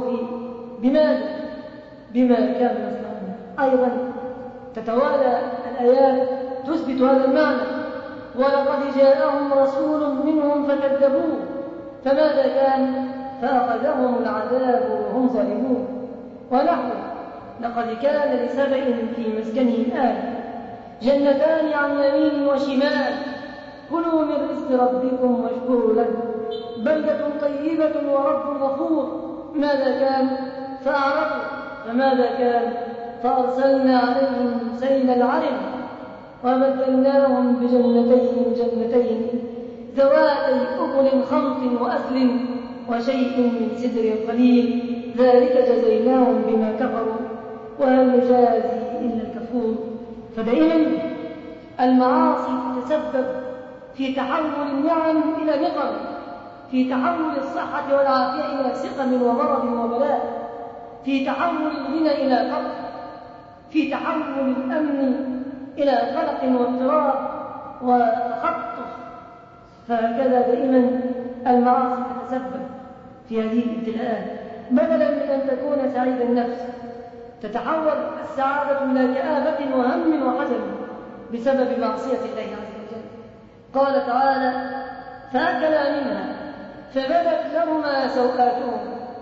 بما كانوا يصنعون. أيضا تتوالى الآيات تثبت هذا المعنى: ولقد جاءهم رسول منهم فكذبوه فماذا كان؟ فأخذهم العذاب وهم ظالمون. ونحن لقد كان لسبع في مسكنهم آية جنتان عن يمين وشمال كلوا من رزق ربكم واشكروا له بلدة طيبة ورب غفور. ماذا كان؟ فأعرضوا فماذا كان؟ فأرسلنا عليهم سيل العرم وبدلناهم بجنتين ذواتي أكل خمط وأثل وشيء من سدر قليل ذلك جزيناهم بما كفروا وهل نجازي إلا الكفور. فدائما المعاصي تتسبب في تحول النعم إلى نقم، في تحول الصحة والعافية إلى سقم ومرض وبلاء، في تحول الغنى إلى فقر، في تحول الأمن إلى قلق واضطراب وتخطف. فهكذا دائما المعاصي تتسبب في هذه الابتلاءات، بدلا من أن تكون سعيد النفس تتحول السعادة إلى كآبة وهم وحزن بسبب معصية الله عز وجل. قال تعالى: فأكلا منها فبدت لهما سوآتهما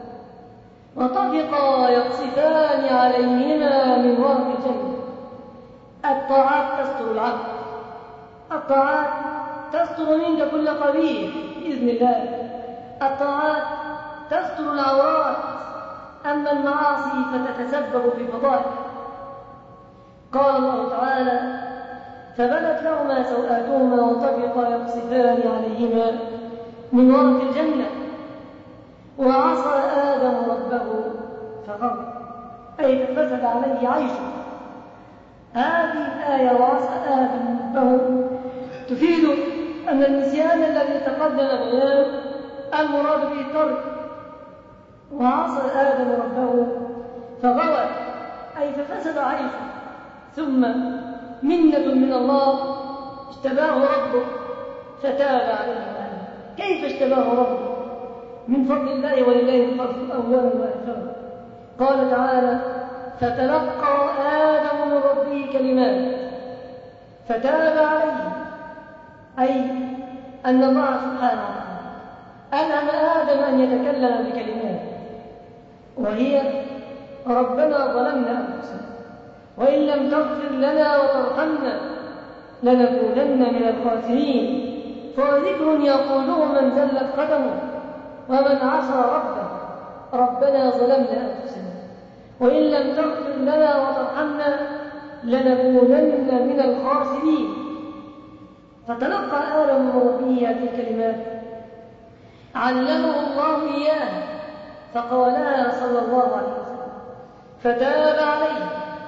وطفقا يقصفان عليهما من ورق الجنة. الطاعات تستر العبد، الطاعات تستر منك كل قبيح بإذن الله، الطاعات تستر العورات، أما المعاصي فتتسبب في فضائح. قال الله تعالى: فبدت لهما سوآتهما وطفقا يقصفان عليهما من ورق الجنة وعصى آدم ربه فغوى، أي فسد عليه عيشه. هذه الآية وعصى آدم ربه تفيد أن النسيان الذي تقدم بيانه المراد به الترك. وعصى آدم ربه فغوى أي ففسد عيشه، ثم منة من الله اجتباه ربه فتاب عليه. كيف اجتباه ربه؟ من فضل الله ولله الفضل أولا وآخرا. قال تعالى: فتلقى آدم من ربه كلمات فتاب عليه، أي أن الله سبحانه وتعالى ألهم آدم أن يتكلم بكلمات، وهي: ربنا ظلمنا أنفسنا وإن لم تغفر لنا وترحمنا لنكونن من الخاسرين. فذكر يقوله من زلت قدمه ومن عصى ربه: ربنا ظلمنا أنفسنا وإن لم تغفر لنا وترحمنا لنكونن من الخاسرين. فتلقى آدم من ربه هذه الكلمات علمه الله إياها فقالها صلى الله عليه وسلم فتاب عليه.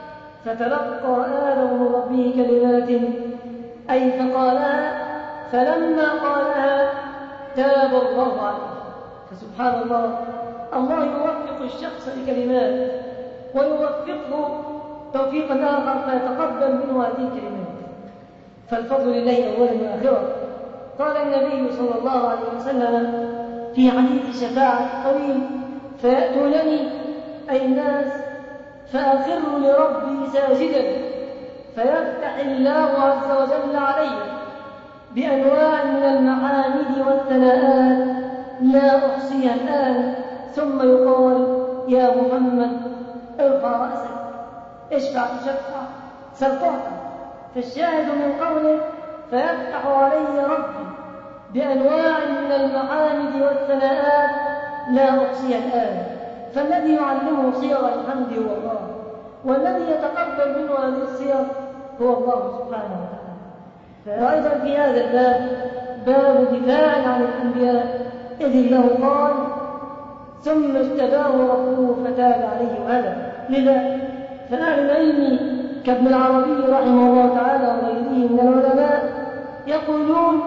فتلقى آدم من ربه كلمات أي فقالها، فلما قالها تاب الله عليه. فسبحان الله، الله يوفق الشخص لكلمات ويوفقه توفيقا آخر فيتقبل منه هذه الكلمات. فالفضل لله أولا وآخرا. قال النبي صلى الله عليه وسلم في حديث شفاعة طويل: فيأتونني أي الناس فأخر لربي ساجدا فيفتح الله عز وجل علي بأنواع من المحامد والثناءات لا أحصيها الآن، ثم يقال: يا محمد ارفع رأسك اشفع تشفع سل تعطى. فالشاهد من قوله: فيفتح علي ربي بأنواع من المحامد والثناءات لا أحصيها الآن. فالذي يعلمه صيغ الحمد هو الله، والذي يتقبل منه هذه الصيغ هو الله سبحانه وتعالى. وأيضا في هذا الباب باب دفاع عن الأنبياء، إذ الله قال: ثم اجتباه ربه فتاب عليه وهدى. لذا فأهل العلم كابن العربي رحمه الله تعالى وغيره من العلماء يقولون: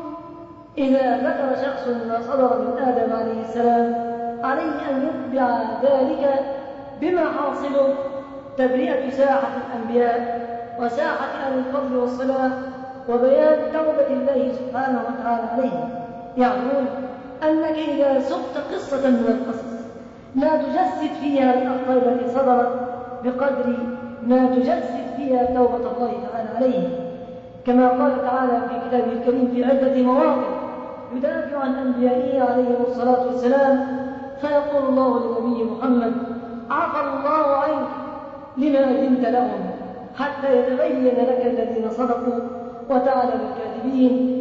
إذا ذكر شخص ما صدر من آدم عليه السلام عليه أن يتبع ذلك بما حاصله تبرئة ساحة الأنبياء وساحة أهل الفضل والصلاة وبيان توبة الله سبحانه وتعالى عليه. يقول أنك إذا سقت قصة من القصص لا تجسد فيها الأخطاء التي صدرت بقدر ما تجسد فيها توبة الله تعالى عليه، كما قال تعالى في كتابه الكريم في عدة مواقف يدافع عن أنبيائه عليهم الصلاة والسلام، فيقول الله لنبي محمد: عفى الله عنك لما أذنت لهم حتى يتبين لك الذين صدقوا وتعلم الكاذبين.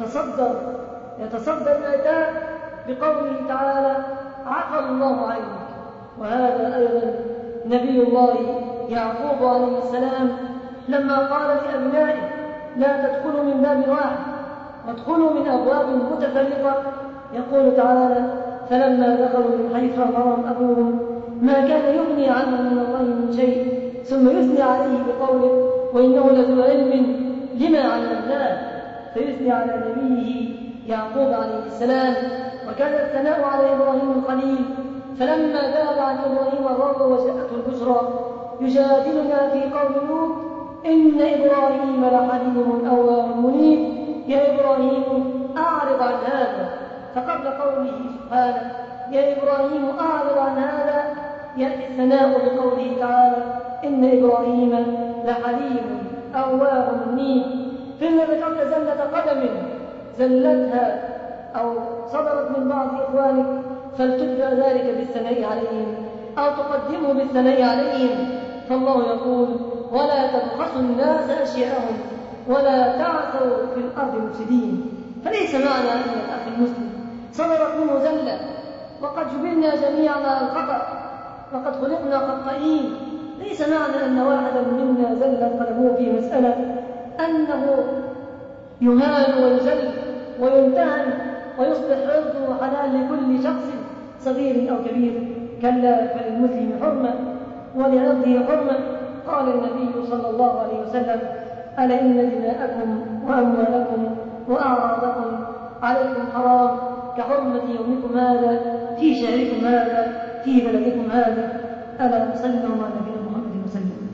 يتصدر العتاب بقوله تعالى: عفى الله عنك. وهذا أيضا نبي الله يعقوب عليه السلام لما قال لأبنائه لا تدخلوا من باب واحد وادخلوا من أبواب متفرقة، يقول تعالى فلما دخلوا من حيث أمرهم أبوهم ما كان يغني عنهم من الله من شيء، ثم يثني عليه بقوله وإنه لذو علم لما علمناه، فيثني على نبيه يعقوب عليه السلام. وكان الثناء على إبراهيم الخليل فلما ذهب عن إبراهيم الرب وجاءته البشرى يجادلنا في قوم لوط إن إبراهيم لحليم أواه منيب يا إبراهيم أعرض عن هذا. فقبل قوله سبحانه يا إبراهيم أعرض عن هذا يأتي الثناء بقوله تعالى إن إبراهيم لحليم أواه منيب. فإن ذكرت زلة قدم زلتها أو صدرت من بعض إخوانك فلتتبع ذلك بالثناء عليهم أو تقدمه بالثناء عليهم. فالله يقول ولا تبخسوا الناس أشياءهم ولا تعثوا في الأرض مفسدين. فليس معنى أن الأخ المسلم صدرت منه زلة وقد جبلنا جميعا على الخطأ وقد خلقنا خطائين، ليس معنى أن واحدا منا زلت قدمه في مسألة أنه يهان ويذل ويمتهن ويصبح عرضه حلال لكل شخص صغير أو كبير. كلا فللمسلم حرمة ولعرضه حرمة. قال النبي صلى الله عليه وسلم ألا إن دماءكم وأموالكم وأعراضكم عليكم حرام كحرمة يومكم هذا في شهركم هذا في بلدكم هذا. ألا صلوا على نبينا محمد وسلم.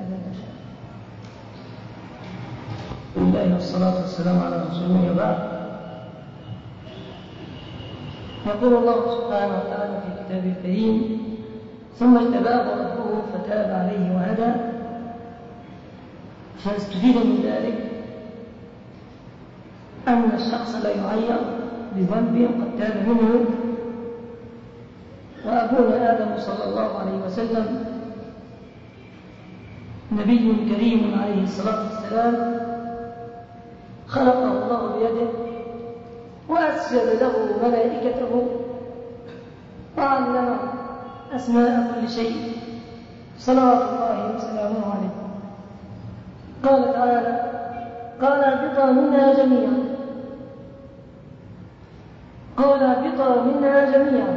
لله والصلاة والسلام على رسول الله وبعد. يقول الله سبحانه وتعالى في كتابه الكريم ثم اجتباه ربه فتاب عليه وهدى. فاستفيد من ذلك أن الشخص لا يعير بذنب قد تاب منه. وأبونا آدم صلى الله عليه وسلم نبي كريم عليه الصلاة والسلام خلقه الله بيده وأسجد له ملائكته وعلمه أسماء كل شيء صلوات الله وسلامه عليه. قال تعالى قال اهبطا منها جميعا قال اهبطا منها جميعا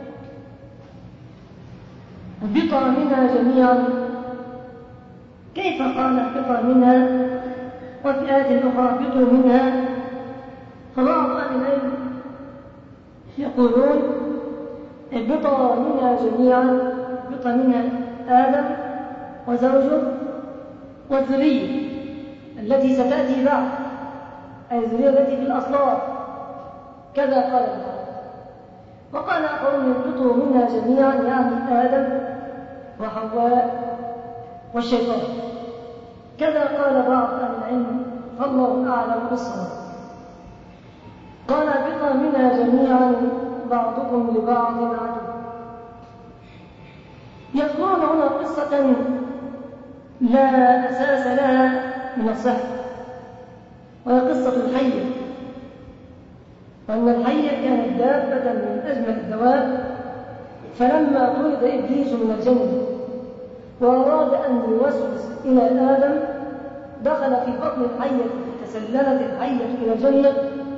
اهبطا منها جميعا. كيف قال اهبطا منها وفي آية أخرى اهبطوا منها؟ فبعض أهل العلم يقولون اهبطا منها جميعا، اهبط منها آدم وزوجه والذرية التي ستأتي بعد، أي الذرية التي في الأصلاب، كذا قال الله. وقال آخرون اهبطوا منها جميعا يعني آدم وحواء والشيطان، كذا قال بعض أهل العلم فالله أعلم بالصواب. قال اهبطا منها جميعا بعضكم لبعض عدو. يذكرون هنا قصة لا أساس لها من الصحة، وهي قصة الحية. وأن الحية كانت دابة من أجمل الدواب، فلما طرد إبليس من الجنة وأراد أن يوسوس إلى آدم دخل في بطن الحية، تسللت الحية إلى الجنة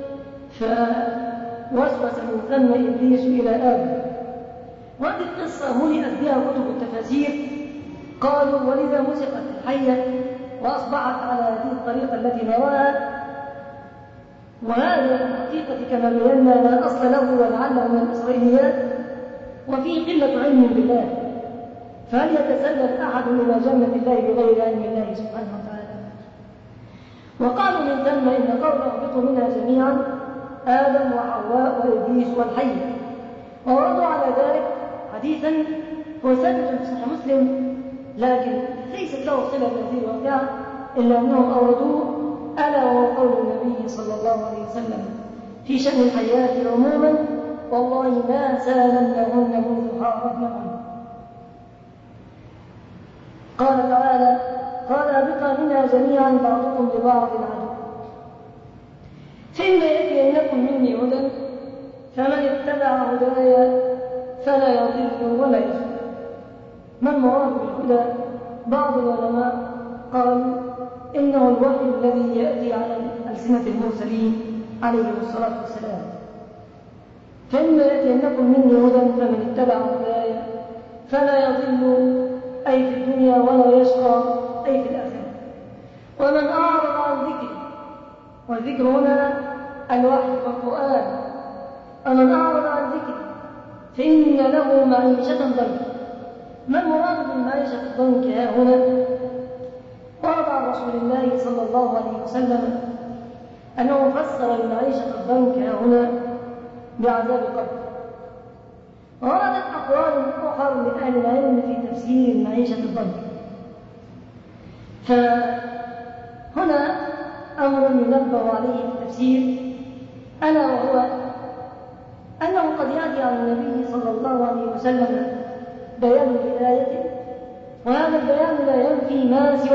فوسوس من ثم إبليس إلى آدم. وهذه القصة ملئت بها كتب التفاسير، قالوا ولذا مسقت الحية وأصبحت على هذه الطريقة التي نراها. وهذا في الحقيقة كما بينا لا أصل له ولعله من الإسرائيليات وفيه قلة علم بالله، فهل يتسلل أحد إلى جنة الله بغير علم الله سبحانه وتعالى؟ وقالوا من ثم إن قوله اهبطوا منها جميعا آدم وحواء وإبليس والحية، ووردوا على ذلك حديثا هو ثابت في صحيح مسلم لكن ليست له صلة بهذه الواقعة إلا أنهم أوردوه، ألا وهو قول النبي صلى الله عليه وسلم في شأن الحياة عموما والله ما سالنهن منذ حاربنهن. قال تعالى قال اهبطا منها جميعا بعضكم لبعض عدو فإما يأتينكم مني هدى فمن اتبع هداي فلا يضل ولا يشقى. ما المراد بالهدى؟ بعض العلماء قالوا إنه الوحي الذي يأتي على ألسنة المرسلين عليهم الصلاة والسلام، فإما يأتينكم مني هدى فمن اتبع هداي فلا يضل أي في الدنيا ولا يشقى أي في الآخرة، ومن أعرض عن ذكري، والذكر هنا الوحي والقرآن، ومن أعرض عن ذكري فإن له معيشة ضنكا. ما المراد بالمعيشة الضنك ها هنا؟ ورد عن رسول الله صلى الله عليه وسلم أنه فسر المعيشة الضنك ها هنا بعذاب القبر. وردت أقوال أخرى من أهل العلم في تفسير المعيشة الضنك، فهنا أمر ينبه عليه في التفسير، ألا وهو أنه قد يأتي على النبي صلى الله عليه وسلم بيان الآية، وهذا البيان لا ينفي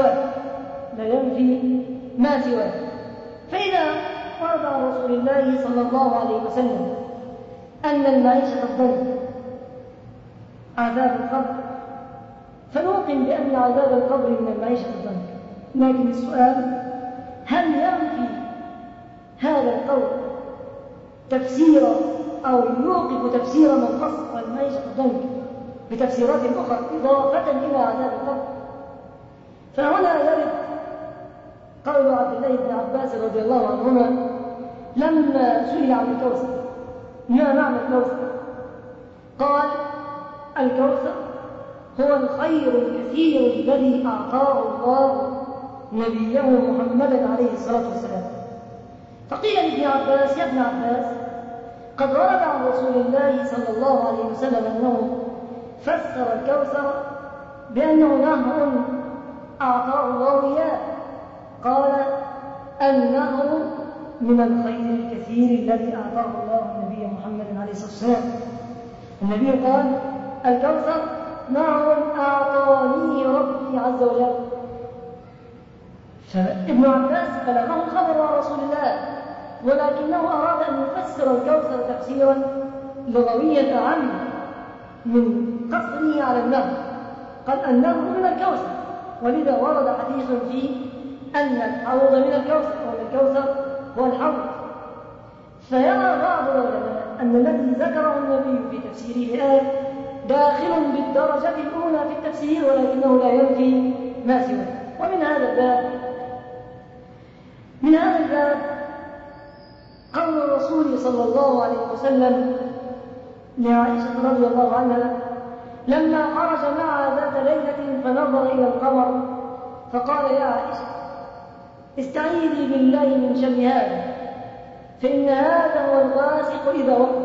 ما سواه، فإذا ورد عن رسول الله صلى الله عليه وسلم أن المعيشة الضنك عذاب القبر، فنوقن بأن عذاب القبر من المعيشة الضنك. لكن السؤال: هل ينفي هذا القول تفسير أو يوقف تفسير من فسر المعيشة الضنك بتفسيرات أخرى إضافة إلى عذاب القبر؟ فهنا يرد قول عبد الله بن عباس رضي الله عنهما لما سئل عن الكوثر: ما معنى الكوثر؟ قال: الكوثر هو الخير الكثير الذي أعطاه الله نبيه محمدا عليه الصلاة والسلام. فقيل لابن عباس: يا ابن عباس، قد ورد عن رسول الله صلى الله عليه وسلم أنه فسر الكوثر بأنه نهر أعطاه الله إياه. قال: النهر من الخير الكثير الذي أعطاه الله النبي محمد عليه الصلاة والسلام. النبي قال: الكوثر نهر أعطانيه ربي عز وجل. فابن عباس بلغه الخبر عن رسول الله، ولكنه أراد أن يفسر الكوثر تفسيرا لغويا أعم من قصره على النهر. قال: النهر من الكوثر، ولذا ورد حديث فيه أن الحوض من الكوثر، وأن الكوثر هو الحوض. فيرى بعض العلماء أن الذي ذكره النبي في تفسيره الآية داخل بالدرجة الأولى في التفسير، ولكنه لا ينفي ما سواه. ومن هذا الباب قول الرسول صلى الله عليه وسلم لعائشة رضي الله عنها لما خرج معها ذات ليلة فنظر إلى القمر فقال: يا عائشة، استعيذي بالله من شر هذا، فإن هذا هو الغاسق إذا وقب.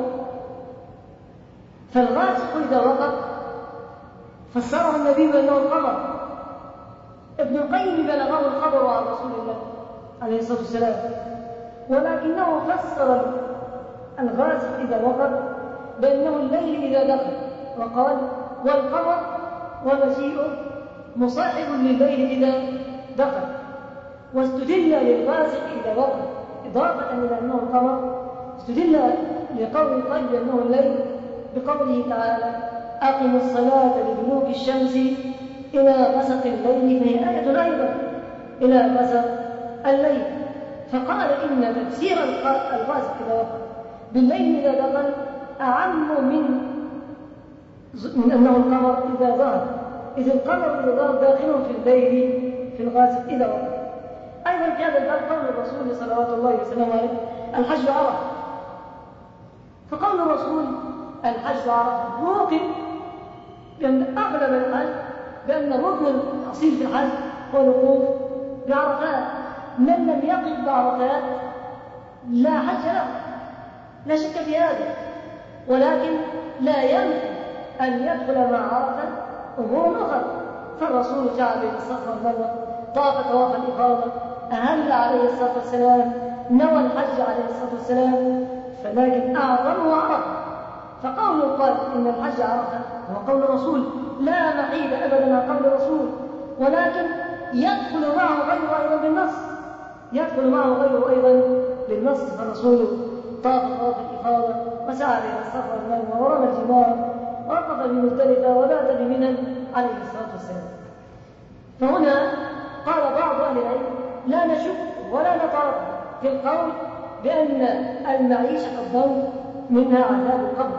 فالغاسق إذا وقب فسره النبي بأنه القمر. ابن القيم بلغه الخبر عن رسول الله عليه الصلاة والسلام، ولكنه فسر الغاسق إذا وقب بأنه الليل إذا دخل، وقال: والقمر ومجيئه مصاحب لليل إذا دخل. واستدل للغاسق إذا وقب إضافة إلى أنه القمر، استدل لقول القيم بأنه الليل بقوله تعالى: أقم الصلاة لدلوك الشمس إلى غسق الليل، فهي آية أيضا إلى غسق الليل. فقال إن تفسير الغاسق إذا وقب بالليل إذا دخل أعم من أنه القمر إذا ظهر، إذ القمر إذا ظهر داخل في الليل في الغاسق إذا وقب. أيضا في هذا الباب قول الرسول صلوات الله وسلامه عليه: الحج عرفة. فقول الرسول الحج عرفة موقن بأن أغلب الحج بأن الركن الأصيل في الحج هو الوقوف بعرفات. من لم يقف بعرفات لا حج له، لا شك في هذا، ولكن لا يمكن أن يدخل مع عرفة أمور أخرى. فالرسول جعل بين الصفا والمروة، طاف طواف الإفاضة، أهل عليه الصلاة والسلام، نوى الحج عليه الصلاة والسلام، فلكن أعظمه عرفة. فقول قال إن الحج عرفة هو قول الرسول، لا محيد أبدا عن قول الرسول، ولكن يدخل معه غيره أيضا بالنص، يدخل معه غيره أيضا بالنص. فالرسول طاف طواف الإفاضة، وسعى بين الصفا والمروة، ورمى الجمار، ووقف بمزدلفة، وبات بمنى عليه الصلاة والسلام. فهنا قال بعض أهل العلم لا نشك ولا نتردد في القول بأن المعيشة الضنك منها عذاب القبر،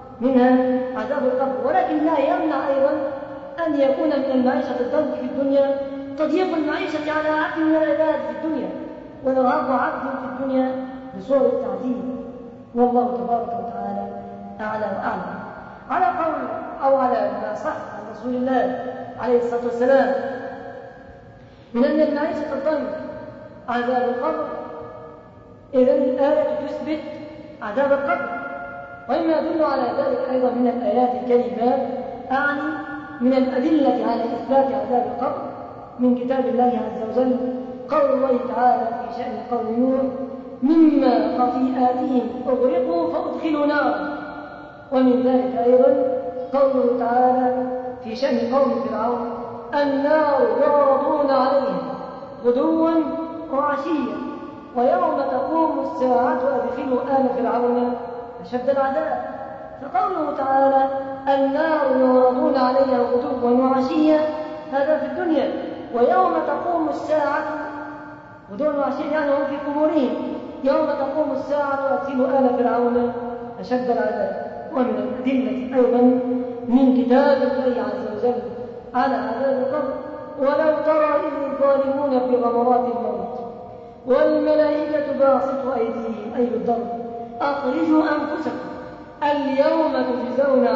ولكن لا يمنع أيضا أن يكون من المعيشة الضنك في الدنيا تضييق المعيشة على عبد من العباد في الدنيا ونرهق عبد في الدنيا بصور التعذيب. والله تبارك وتعالى أعلى وأعلم. على قول أو على ما صح عن رسول الله عليه الصلاة والسلام من أن المعيشة الضنك عذاب القبر، إذن الآية تثبت عذاب القبر. وإما يدل على ذلك أيضا من الآيات الكريمات أعني من الأدلة على إثبات عذاب القبر من كتاب الله عز وجل قول الله تعالى في شأن قوم نوح مما خطيئاتهم أغرقوا فأدخلوا نارا. ومن ذلك أيضا قوله تعالى في شأن قوم فرعون النار يعرضون عليها غدوا وعشيا ويوم تقوم الساعة أدخلوا آل فرعون أشد العذاب. فقوله تعالى النار يعرضون عليها غدوا وعشيا هذا في الدنيا، ويوم تقوم الساعة غدوا وعشيا يعني هم في قبورهم، يوم تقوم الساعة أدخلوا آل فرعون أشد العذاب. ومن الأدلة أيضا من كتاب الله عز وجل على عذاب القبر ولو ترى إذ الظالمون في غمرات الموت والملائكة باسطوا أيديهم أي بالضرب أخرجوا أنفسكم اليوم تجزون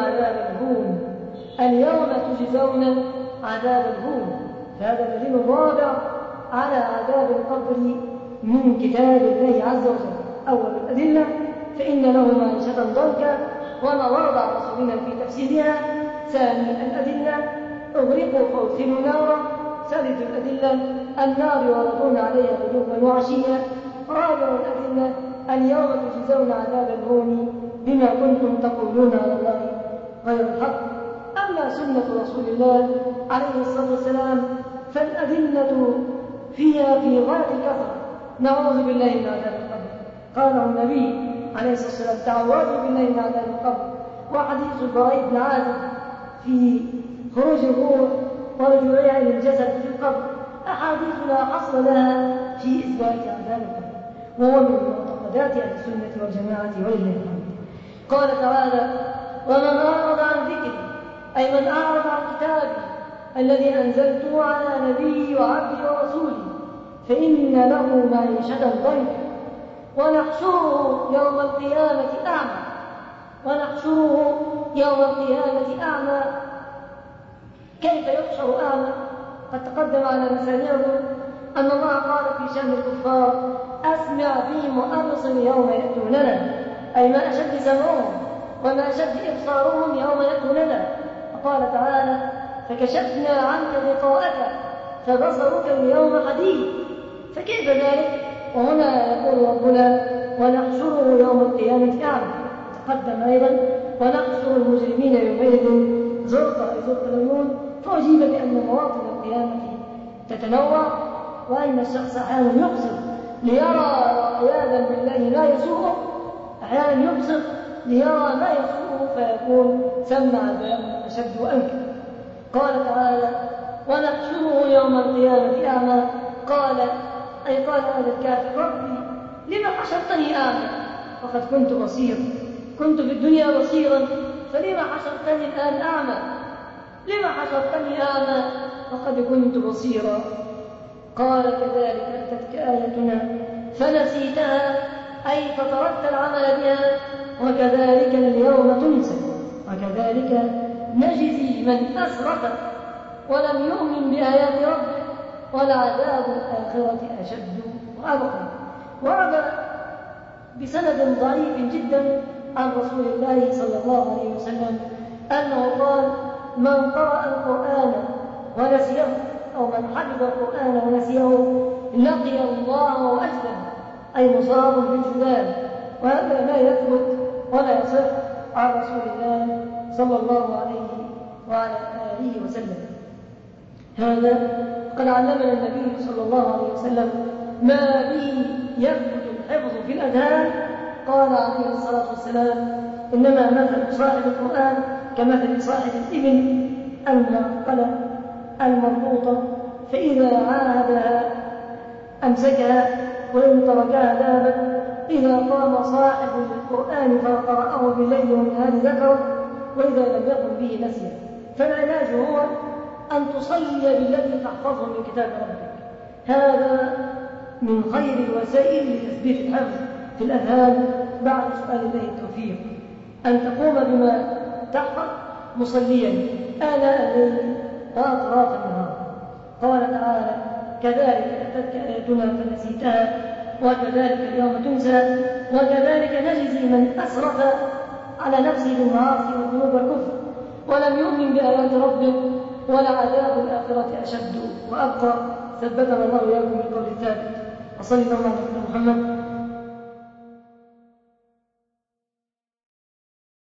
عذاب الهون. فهذا دليل رابع على عذاب القبر من كتاب الله عز وجل. أول الأدلة فإن له معيشة ضنكا وما ورد عن رسولنا في تفسيرها. ثاني الأدلة أغرقوا فأدخلوا نارا. ثالث الأدلة النار يعرضون عليها غدوا وعشيا. رابع الأدلة اليوم تجزون عذاب الهون بما كنتم تقولون على الله غير الحق. أما سنة رسول الله عليه الصلاة والسلام فالأدلة فيها في غاية الكثرة. نعوذ بالله من عذاب القبر قاله النبي عليه الصلاة والسلام تعوذوا بالله من عذاب القبر. وحديث البراء بن عازب في خروج الروح ورجوعها إلى الجسد في القبر أحاديث لا حصر لها في إثبات عذاب القبر، وهو من معتقدات أهل السنة والجماعة ولله الحمد. قال تعالى ومن أعرض عن ذكري أي من أعرض عن كتابي الذي أنزلته على نبي وعبدي ورسولي فإن له معيشة ضنكا ونحشره يوم القيامة أعمى. كيف يحشر أعمى؟ قد تقدم على مثالهم أن الله قال في شأن الكفار أسمع بهم وأبصر يوم يأتوننا، أي ما أشد سمعهم وما أشد إبصارهم يوم يأتوننا. وقال تعالى فكشفنا عنك غطاءك فبصرك اليوم حديد. فكيف ذلك؟ وهنا يقول ربنا ونحشره يوم القيامة أعمى. تقدم أيضا ونحشر المجرمين يومئذ زرقا أي زرق العيون. فأجيب بأن مواطن القيامة تتنوع وأن الشخص أحيانا يبصر ليرى عياذا بالله ما يسوءه، أحيانا يبصر ليرى ما يسوءه فيكون ثم عذاب أشد وأنكر. قال تعالى ونحشره يوم القيامة أعمى قال أهل الكهف ربي لما حشرتني أعمى وقد كنت بصيرا، كنت في الدنيا بصيرا فلما حشرتني الآن أعمى؟ لما حشرتني أعمى وقد كنت بصيرا؟ قال كذلك أتتك آياتنا فنسيتها أي فتركت العمل بها وكذلك اليوم تنسى وكذلك نجزي من أسرف ولم يؤمن بآيات ربه ولعذاب الآخرة أشد وأبقى. ورد بسند ضعيف جدا عن رسول الله صلى الله عليه وسلم أنه قال من قرأ القرآن ونسيه أو من حفظ القرآن ونسيه لقي الله وأجله أي مصاب بالجذام. وهذا لا يثبت ولا يصح عن رسول الله صلى الله عليه وعلى آله وسلم. هذا قد علمنا النبي صلى الله عليه وسلم ما به يثبت الحفظ في الأذهان. قال عليه الصلاة والسلام إنما مثل صاحب القرآن كمثل صاحب الإبل المعقلة المربوطة، فإذا عاهدها أمسكها وإن تركها ذهبت. إذا قام صاحب القرآن فقرأه بالليل والنهار ذكره، وإذا لم يقم به نسيه. فالعلاج هو أن تصلي بالذي تحفظه من كتاب ربك. هذا من خير الوسائل لتثبيت الحفظ في الأذهان بعد سؤال الله التوفيق، أن تقوم بما تحفظ مصليا آناء الليل وأطراف النهار. قال تعالى: كذلك أتتك آياتنا فنسيتها وكذلك اليوم تنسى وكذلك نجزي من أسرف على نفسه بالمعاصي والذنوب والكفر ولم يؤمن بآيات ربه ولعذاب الآخرة أشد وأبقى. ثبتنا الله وإياكم بالقول الثابت. وصلى الله على محمد